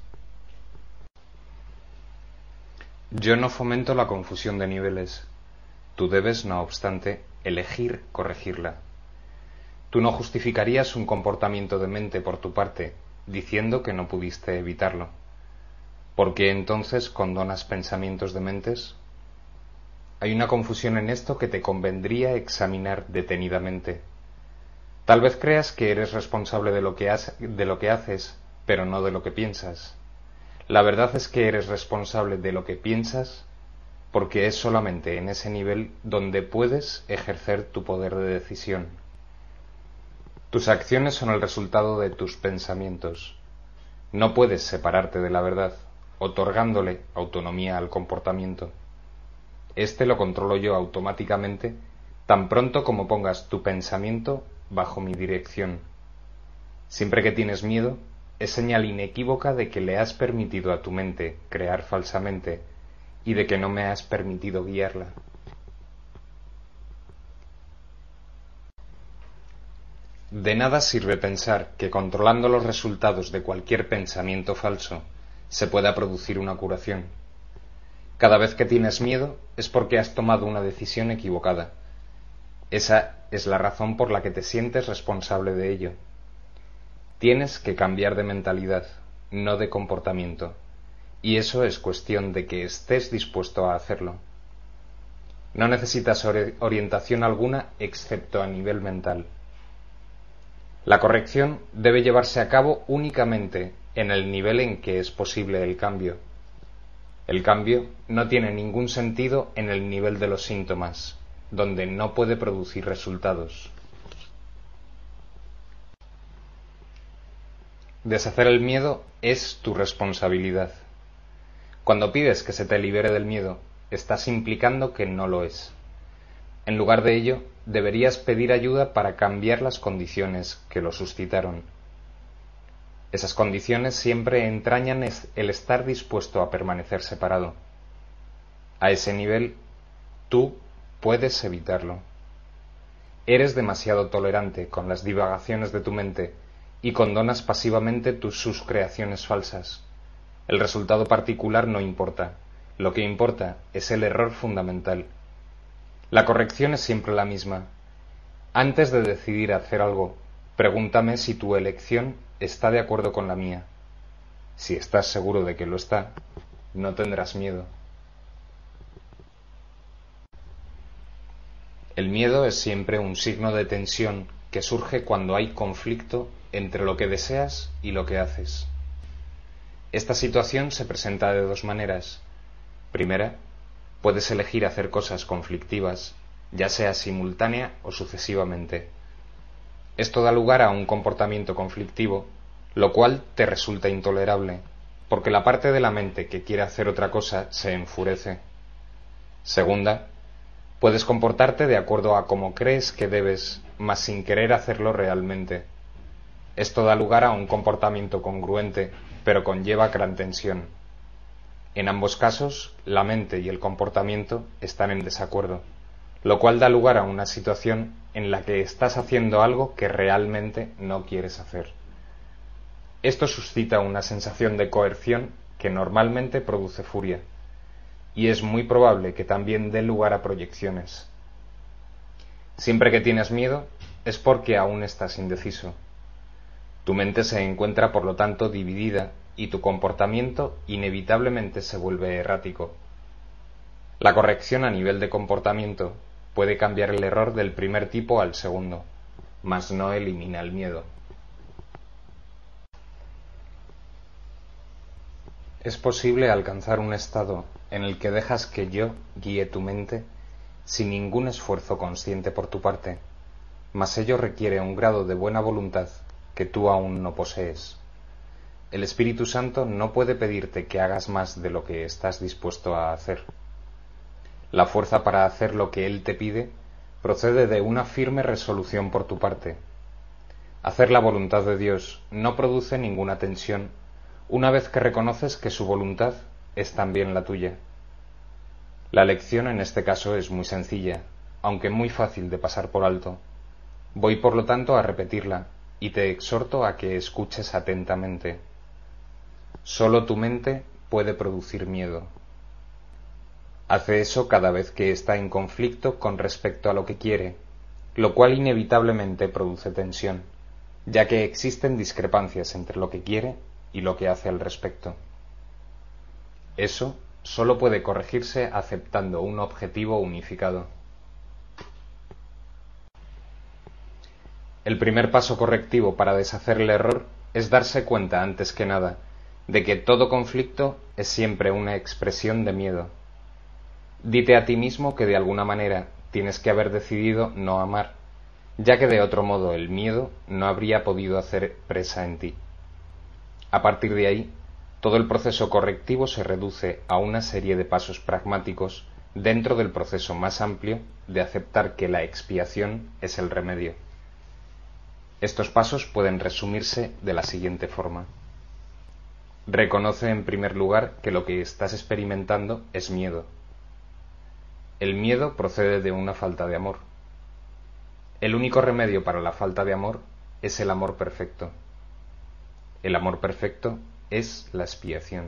Yo no fomento la confusión de niveles. Tú debes, no obstante, elegir corregirla. Tú no justificarías un comportamiento de mente por tu parte, diciendo que no pudiste evitarlo. ¿Por qué entonces condonas pensamientos de mentes? Hay una confusión en esto que te convendría examinar detenidamente. Tal vez creas que eres responsable de lo que haces, pero no de lo que piensas. La verdad es que eres responsable de lo que piensas, porque es solamente en ese nivel donde puedes ejercer tu poder de decisión. Tus acciones son el resultado de tus pensamientos. No puedes separarte de la verdad, otorgándole autonomía al comportamiento. Este lo controlo yo automáticamente, tan pronto como pongas tu pensamiento bajo mi dirección. Siempre que tienes miedo, es señal inequívoca de que le has permitido a tu mente crear falsamente y de que no me has permitido guiarla. De nada sirve pensar que controlando los resultados de cualquier pensamiento falso se pueda producir una curación. Cada vez que tienes miedo es porque has tomado una decisión equivocada. Esa es la razón por la que te sientes responsable de ello. Tienes que cambiar de mentalidad, no de comportamiento, y eso es cuestión de que estés dispuesto a hacerlo. No necesitas orientación alguna excepto a nivel mental. La corrección debe llevarse a cabo únicamente en el nivel en que es posible el cambio. El cambio no tiene ningún sentido en el nivel de los síntomas, donde no puede producir resultados. Deshacer el miedo es tu responsabilidad. Cuando pides que se te libere del miedo, estás implicando que no lo es. En lugar de ello, deberías pedir ayuda para cambiar las condiciones que lo suscitaron. Esas condiciones siempre entrañan el estar dispuesto a permanecer separado. A ese nivel, tú puedes evitarlo. Eres demasiado tolerante con las divagaciones de tu mente y condonas pasivamente sus creaciones falsas. El resultado particular no importa. Lo que importa es el error fundamental. La corrección es siempre la misma. Antes de decidir hacer algo, pregúntame si tu elección está de acuerdo con la mía. Si estás seguro de que lo está, no tendrás miedo. El miedo es siempre un signo de tensión que surge cuando hay conflicto entre lo que deseas y lo que haces. Esta situación se presenta de dos maneras. Primera, puedes elegir hacer cosas conflictivas, ya sea simultánea o sucesivamente. Esto da lugar a un comportamiento conflictivo, lo cual te resulta intolerable, porque la parte de la mente que quiere hacer otra cosa se enfurece. Segunda, puedes comportarte de acuerdo a cómo crees que debes, mas sin querer hacerlo realmente. Esto da lugar a un comportamiento congruente, pero conlleva gran tensión. En ambos casos, la mente y el comportamiento están en desacuerdo, lo cual da lugar a una situación en la que estás haciendo algo que realmente no quieres hacer. Esto suscita una sensación de coerción que normalmente produce furia, y es muy probable que también dé lugar a proyecciones. Siempre que tienes miedo, es porque aún estás indeciso. Tu mente se encuentra, por lo tanto, dividida y tu comportamiento inevitablemente se vuelve errático. La corrección a nivel de comportamiento puede cambiar el error del primer tipo al segundo, mas no elimina el miedo. Es posible alcanzar un estado en el que dejas que yo guíe tu mente sin ningún esfuerzo consciente por tu parte, mas ello requiere un grado de buena voluntad que tú aún no posees. El Espíritu Santo no puede pedirte que hagas más de lo que estás dispuesto a hacer. La fuerza para hacer lo que Él te pide procede de una firme resolución por tu parte. Hacer la voluntad de Dios no produce ninguna tensión una vez que reconoces que su voluntad es también la tuya. La lección en este caso es muy sencilla, aunque muy fácil de pasar por alto. Voy por lo tanto a repetirla y te exhorto a que escuches atentamente. Solo tu mente puede producir miedo. Hace eso cada vez que está en conflicto con respecto a lo que quiere, lo cual inevitablemente produce tensión, ya que existen discrepancias entre lo que quiere y lo que hace al respecto. Eso solo puede corregirse aceptando un objetivo unificado. El primer paso correctivo para deshacer el error es darse cuenta, antes que nada, de que todo conflicto es siempre una expresión de miedo. Dite a ti mismo que de alguna manera tienes que haber decidido no amar, ya que de otro modo el miedo no habría podido hacer presa en ti. A partir de ahí, todo el proceso correctivo se reduce a una serie de pasos pragmáticos dentro del proceso más amplio de aceptar que la expiación es el remedio. Estos pasos pueden resumirse de la siguiente forma. Reconoce en primer lugar que lo que estás experimentando es miedo. El miedo procede de una falta de amor. El único remedio para la falta de amor es el amor perfecto. El amor perfecto es la expiación.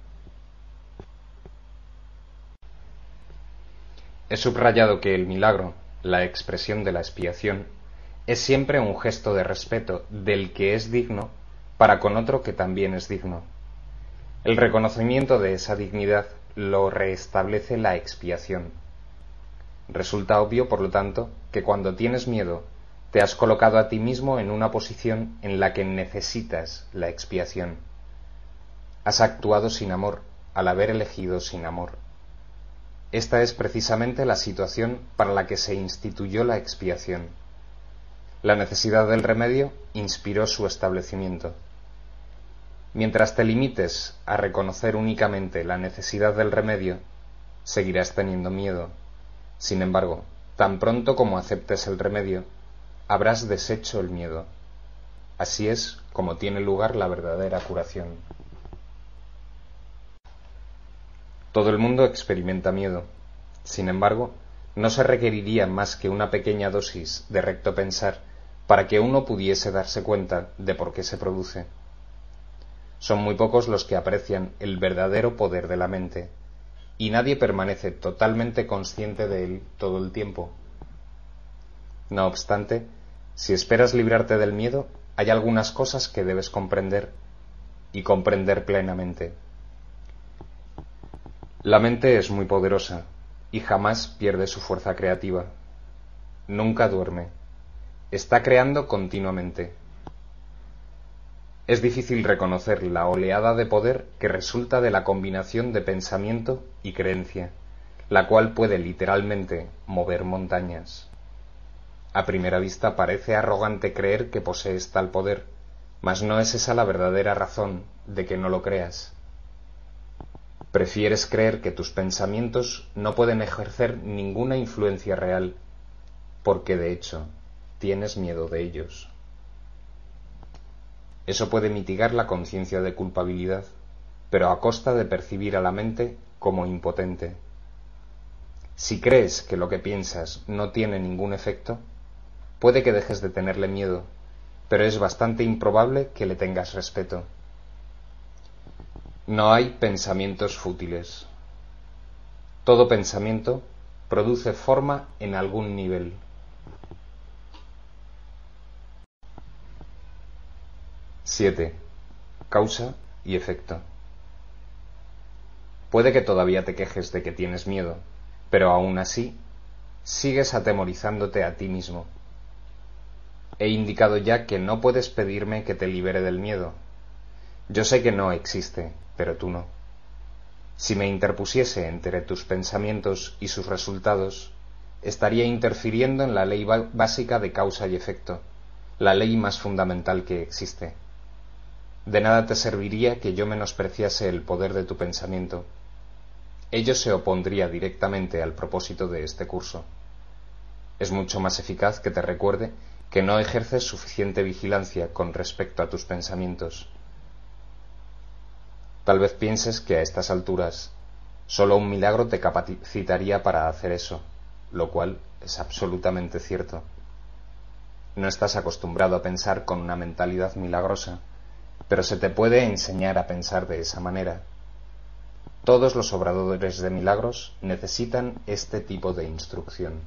He subrayado que el milagro, la expresión de la expiación, es siempre un gesto de respeto del que es digno para con otro que también es digno. El reconocimiento de esa dignidad lo restablece la expiación. Resulta obvio, por lo tanto, que cuando tienes miedo, te has colocado a ti mismo en una posición en la que necesitas la expiación. Has actuado sin amor, al haber elegido sin amor. Esta es precisamente la situación para la que se instituyó la expiación. La necesidad del remedio inspiró su establecimiento. Mientras te limites a reconocer únicamente la necesidad del remedio, seguirás teniendo miedo. Sin embargo, tan pronto como aceptes el remedio, habrás deshecho el miedo. Así es como tiene lugar la verdadera curación. Todo el mundo experimenta miedo. Sin embargo, no se requeriría más que una pequeña dosis de recto pensar para que uno pudiese darse cuenta de por qué se produce. Son muy pocos los que aprecian el verdadero poder de la mente, y nadie permanece totalmente consciente de él todo el tiempo. No obstante, si esperas librarte del miedo, hay algunas cosas que debes comprender, y comprender plenamente. La mente es muy poderosa, y jamás pierde su fuerza creativa. nunca duerme. Está creando continuamente. Es difícil reconocer la oleada de poder que resulta de la combinación de pensamiento y creencia, la cual puede literalmente mover montañas. A primera vista parece arrogante creer que posees tal poder, mas no es esa la verdadera razón de que no lo creas. Prefieres creer que tus pensamientos no pueden ejercer ninguna influencia real, porque de hecho tienes miedo de ellos. Eso puede mitigar la conciencia de culpabilidad, pero a costa de percibir a la mente como impotente. Si crees que lo que piensas no tiene ningún efecto, puede que dejes de tenerle miedo, pero es bastante improbable que le tengas respeto. No hay pensamientos fútiles. Todo pensamiento produce forma en algún nivel. ¡7! Causa y efecto. Puede que todavía te quejes de que tienes miedo, pero aún así sigues atemorizándote a ti mismo. He indicado ya que no puedes pedirme que te libere del miedo. Yo sé que no existe, pero tú no. Si me interpusiese entre tus pensamientos y sus resultados, estaría interfiriendo en la ley básica de causa y efecto, la ley más fundamental que existe. De nada te serviría que yo menospreciase el poder de tu pensamiento. Ello se opondría directamente al propósito de este curso. Es mucho más eficaz que te recuerde que no ejerces suficiente vigilancia con respecto a tus pensamientos. Tal vez pienses que a estas alturas solo un milagro te capacitaría para hacer eso, lo cual es absolutamente cierto. No estás acostumbrado a pensar con una mentalidad milagrosa, pero se te puede enseñar a pensar de esa manera. Todos los obradores de milagros necesitan este tipo de instrucción.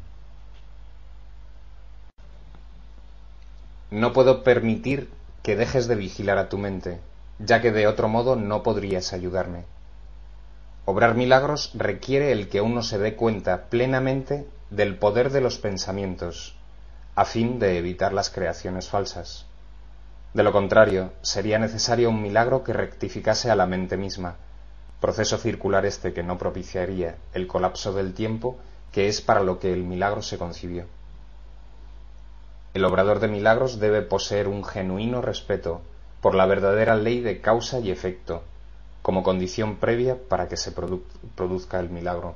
No puedo permitir que dejes de vigilar a tu mente, ya que de otro modo no podrías ayudarme. Obrar milagros requiere el que uno se dé cuenta plenamente del poder de los pensamientos, a fin de evitar las creaciones falsas. De lo contrario, sería necesario un milagro que rectificase a la mente misma, proceso circular este que no propiciaría el colapso del tiempo, que es para lo que el milagro se concibió. El obrador de milagros debe poseer un genuino respeto por la verdadera ley de causa y efecto, como condición previa para que se produzca el milagro.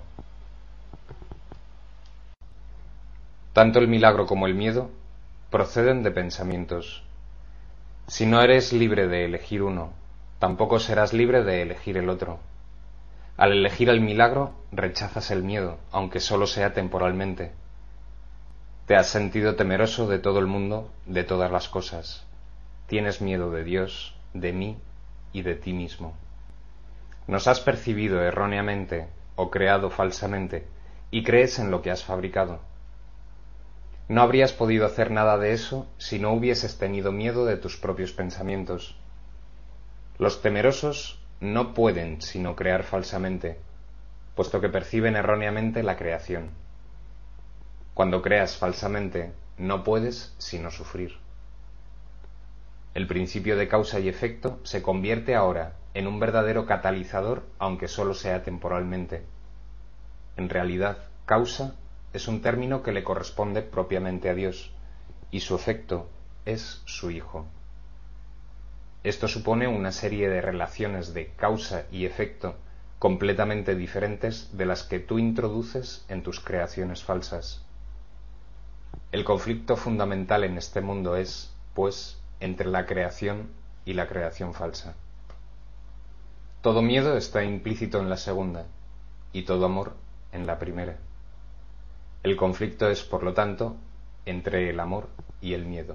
Tanto el milagro como el miedo proceden de pensamientos. Si no eres libre de elegir uno, tampoco serás libre de elegir el otro. Al elegir el milagro, rechazas el miedo, aunque solo sea temporalmente. Te has sentido temeroso de todo el mundo, de todas las cosas. Tienes miedo de Dios, de mí y de ti mismo. Nos has percibido erróneamente o creado falsamente y crees en lo que has fabricado. No habrías podido hacer nada de eso si no hubieses tenido miedo de tus propios pensamientos. Los temerosos no pueden sino crear falsamente, puesto que perciben erróneamente la creación. Cuando creas falsamente, no puedes sino sufrir. El principio de causa y efecto se convierte ahora en un verdadero catalizador, aunque solo sea temporalmente. En realidad, causa es un término que le corresponde propiamente a Dios, y su efecto es su Hijo. Esto supone una serie de relaciones de causa y efecto completamente diferentes de las que tú introduces en tus creaciones falsas. El conflicto fundamental en este mundo es, pues, entre la creación y la creación falsa. Todo miedo está implícito en la segunda, y todo amor en la primera. El conflicto es, por lo tanto, entre el amor y el miedo.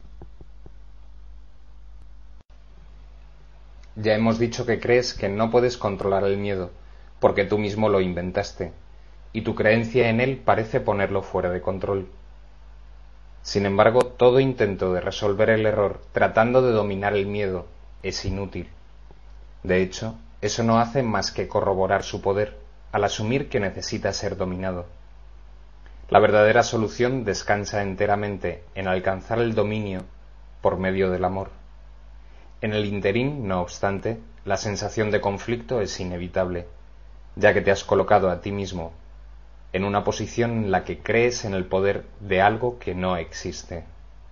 Ya hemos dicho que crees que no puedes controlar el miedo, porque tú mismo lo inventaste, y tu creencia en él parece ponerlo fuera de control. Sin embargo, todo intento de resolver el error tratando de dominar el miedo es inútil. De hecho, eso no hace más que corroborar su poder, al asumir que necesita ser dominado. La verdadera solución descansa enteramente en alcanzar el dominio por medio del amor. En el ínterin, no obstante, la sensación de conflicto es inevitable, ya que te has colocado a ti mismo en una posición en la que crees en el poder de algo que no existe.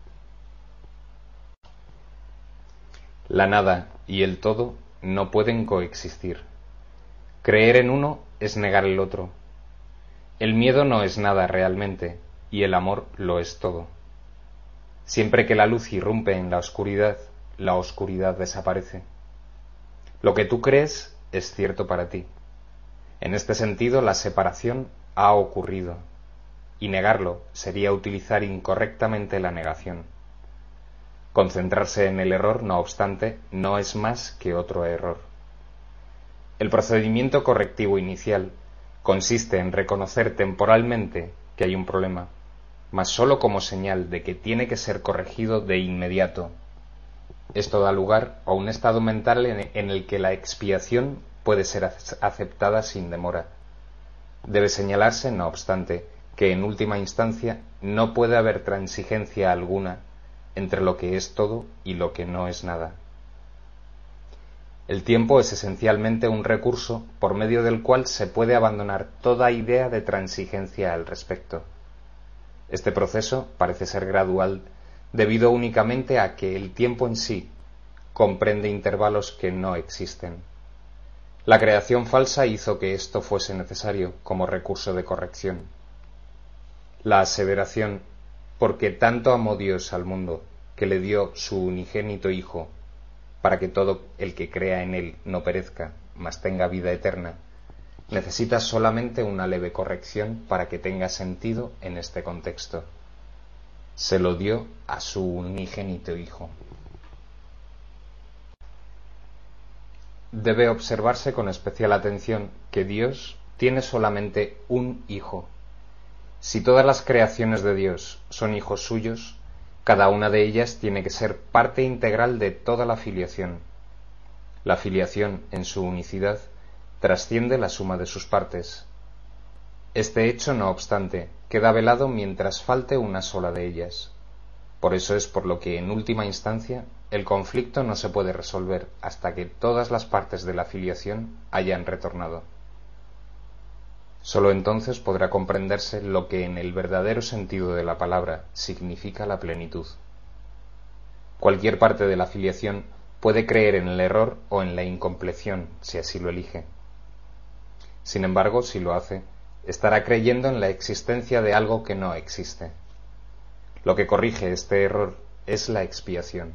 La nada y el todo no pueden coexistir. Creer en uno es negar el otro. El miedo no es nada realmente, y el amor lo es todo. Siempre que la luz irrumpe en la oscuridad desaparece. Lo que tú crees es cierto para ti. En este sentido, la separación ha ocurrido, y negarlo sería utilizar incorrectamente la negación. Concentrarse en el error, no obstante, no es más que otro error. El procedimiento correctivo inicial consiste en reconocer temporalmente que hay un problema, mas sólo como señal de que tiene que ser corregido de inmediato. Esto da lugar a un estado mental en el que la expiación puede ser aceptada sin demora. Debe señalarse, no obstante, que en última instancia no puede haber transigencia alguna entre lo que es todo y lo que no es nada. El tiempo es esencialmente un recurso por medio del cual se puede abandonar toda idea de transigencia al respecto. Este proceso parece ser gradual debido únicamente a que el tiempo en sí comprende intervalos que no existen. La creación falsa hizo que esto fuese necesario como recurso de corrección. La aseveración, porque tanto amó Dios al mundo, que le dio su unigénito Hijo, para que todo el que crea en él no perezca, mas tenga vida eterna, necesita solamente una leve corrección para que tenga sentido en este contexto. Se lo dio a su unigénito Hijo. Debe observarse con especial atención que Dios tiene solamente un Hijo. Si todas las creaciones de Dios son hijos suyos, cada una de ellas tiene que ser parte integral de toda la filiación. La filiación, en su unicidad, trasciende la suma de sus partes. Este hecho, no obstante, queda velado mientras falte una sola de ellas. Por eso es por lo que, en última instancia, el conflicto no se puede resolver hasta que todas las partes de la filiación hayan retornado. Sólo entonces podrá comprenderse lo que en el verdadero sentido de la palabra significa la plenitud. Cualquier parte de la filiación puede creer en el error o en la incompleción, si así lo elige. Sin embargo, si lo hace, estará creyendo en la existencia de algo que no existe. Lo que corrige este error es la expiación.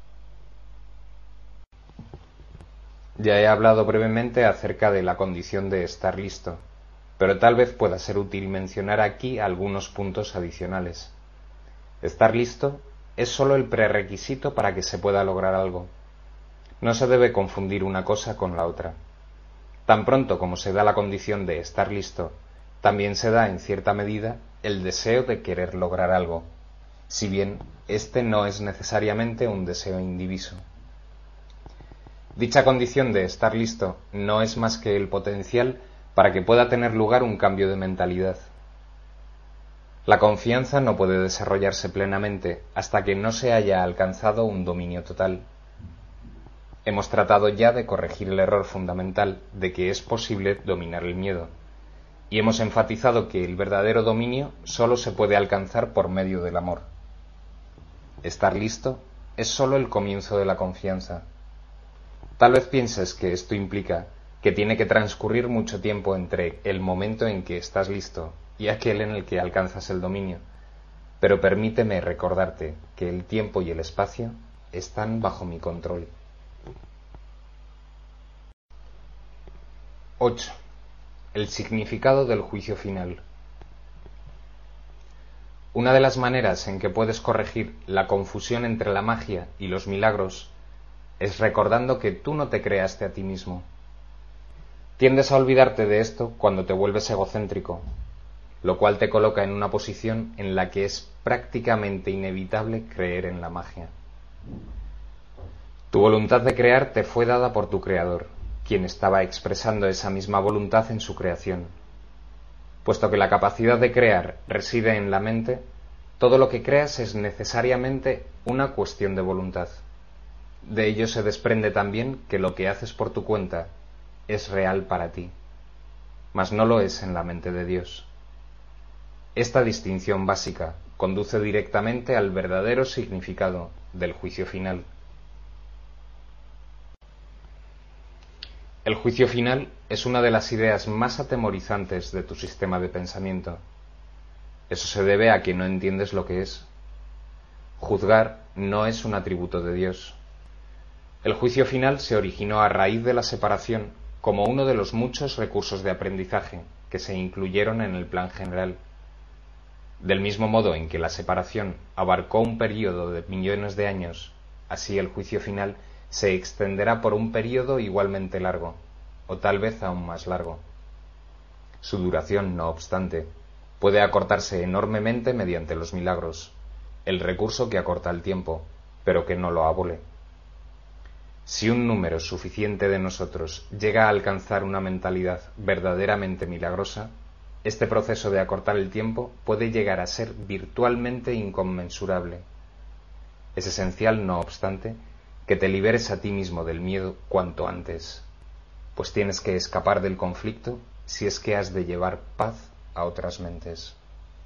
Ya he hablado brevemente acerca de la condición de estar listo, pero tal vez pueda ser útil mencionar aquí algunos puntos adicionales. Estar listo es sólo el prerequisito para que se pueda lograr algo. No se debe confundir una cosa con la otra. Tan pronto como se da la condición de estar listo, también se da en cierta medida el deseo de querer lograr algo, si bien este no es necesariamente un deseo indiviso. Dicha condición de estar listo no es más que el potencial para que pueda tener lugar un cambio de mentalidad. La confianza no puede desarrollarse plenamente hasta que no se haya alcanzado un dominio total. Hemos tratado ya de corregir el error fundamental de que es posible dominar el miedo, y hemos enfatizado que el verdadero dominio sólo se puede alcanzar por medio del amor. Estar listo es sólo el comienzo de la confianza. Tal vez pienses que esto implica que tiene que transcurrir mucho tiempo entre el momento en que estás listo y aquel en el que alcanzas el dominio, pero permíteme recordarte que el tiempo y el espacio están bajo mi control. 8. El significado del juicio final. Una de las maneras en que puedes corregir la confusión entre la magia y los milagros es recordando que tú no te creaste a ti mismo. Tiendes a olvidarte de esto cuando te vuelves egocéntrico, lo cual te coloca en una posición en la que es prácticamente inevitable creer en la magia. Tu voluntad de crear te fue dada por tu creador, quien estaba expresando esa misma voluntad en su creación. Puesto que la capacidad de crear reside en la mente, todo lo que creas es necesariamente una cuestión de voluntad. De ello se desprende también que lo que haces por tu cuenta es real para ti, mas no lo es en la mente de Dios. Esta distinción básica conduce directamente al verdadero significado del juicio final. El juicio final es una de las ideas más atemorizantes de tu sistema de pensamiento. Eso se debe a que no entiendes lo que es. Juzgar no es un atributo de Dios. El juicio final se originó a raíz de la separación como uno de los muchos recursos de aprendizaje que se incluyeron en el plan general. Del mismo modo en que la separación abarcó un período de millones de años, así el juicio final se extenderá por un período igualmente largo, o tal vez aún más largo. Su duración, no obstante, puede acortarse enormemente mediante los milagros, el recurso que acorta el tiempo, pero que no lo abole. Si un número suficiente de nosotros llega a alcanzar una mentalidad verdaderamente milagrosa, este proceso de acortar el tiempo puede llegar a ser virtualmente inconmensurable. Es esencial, no obstante, que te liberes a ti mismo del miedo cuanto antes, pues tienes que escapar del conflicto si es que has de llevar paz a otras mentes.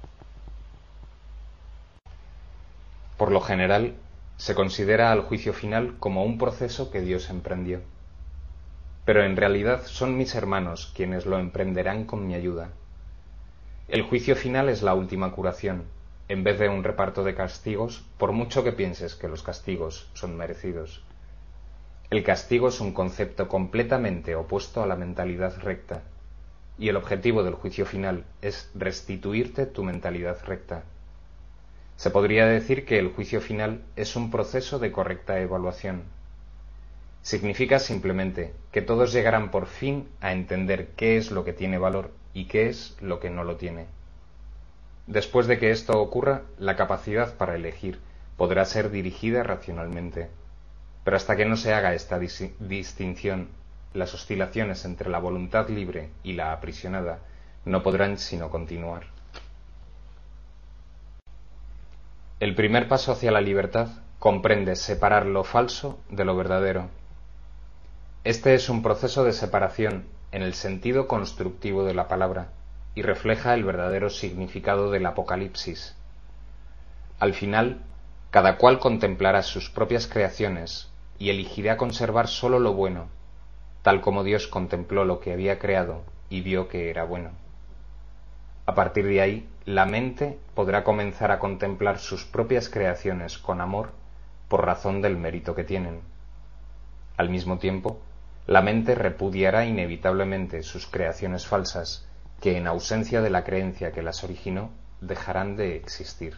Por lo general, se considera al juicio final como un proceso que Dios emprendió. Pero en realidad son mis hermanos quienes lo emprenderán con mi ayuda. El juicio final es la última curación, en vez de un reparto de castigos, por mucho que pienses que los castigos son merecidos. El castigo es un concepto completamente opuesto a la mentalidad recta, y el objetivo del juicio final es restituirte tu mentalidad recta. Se podría decir que el juicio final es un proceso de correcta evaluación. Significa simplemente que todos llegarán por fin a entender qué es lo que tiene valor y qué es lo que no lo tiene. Después de que esto ocurra, la capacidad para elegir podrá ser dirigida racionalmente. Pero hasta que no se haga esta distinción, las oscilaciones entre la voluntad libre y la aprisionada no podrán sino continuar. El primer paso hacia la libertad comprende separar lo falso de lo verdadero. Este es un proceso de separación en el sentido constructivo de la palabra y refleja el verdadero significado del Apocalipsis. Al final, cada cual contemplará sus propias creaciones y elegirá conservar sólo lo bueno, tal como Dios contempló lo que había creado y vio que era bueno. A partir de ahí, la mente podrá comenzar a contemplar sus propias creaciones con amor por razón del mérito que tienen. Al mismo tiempo, la mente repudiará inevitablemente sus creaciones falsas, que en ausencia de la creencia que las originó, dejarán de existir.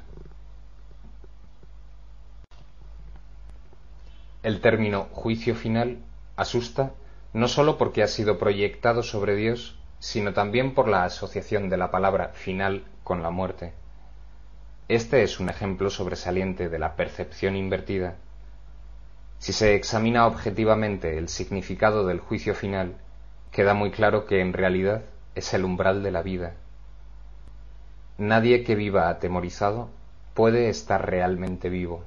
El término juicio final asusta no sólo porque ha sido proyectado sobre Dios, sino también por la asociación de la palabra final con la muerte. Este es un ejemplo sobresaliente de la percepción invertida. Si se examina objetivamente el significado del juicio final, queda muy claro que en realidad es el umbral de la vida. Nadie que viva atemorizado puede estar realmente vivo.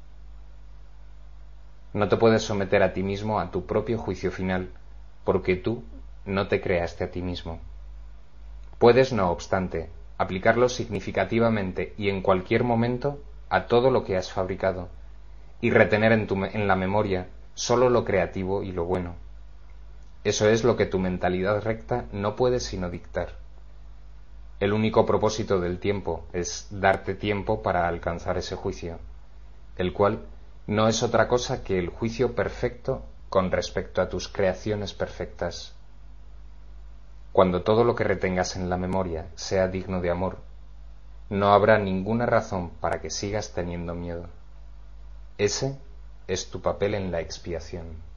No te puedes someter a ti mismo a tu propio juicio final, porque tú no te creaste a ti mismo. Puedes, no obstante, aplicarlo significativamente y en cualquier momento a todo lo que has fabricado, y retener en la memoria solo lo creativo y lo bueno. Eso es lo que tu mentalidad recta no puede sino dictar. El único propósito del tiempo es darte tiempo para alcanzar ese juicio, el cual no es otra cosa que el juicio perfecto con respecto a tus creaciones perfectas. Cuando todo lo que retengas en la memoria sea digno de amor, no habrá ninguna razón para que sigas teniendo miedo. Ese es tu papel en la expiación.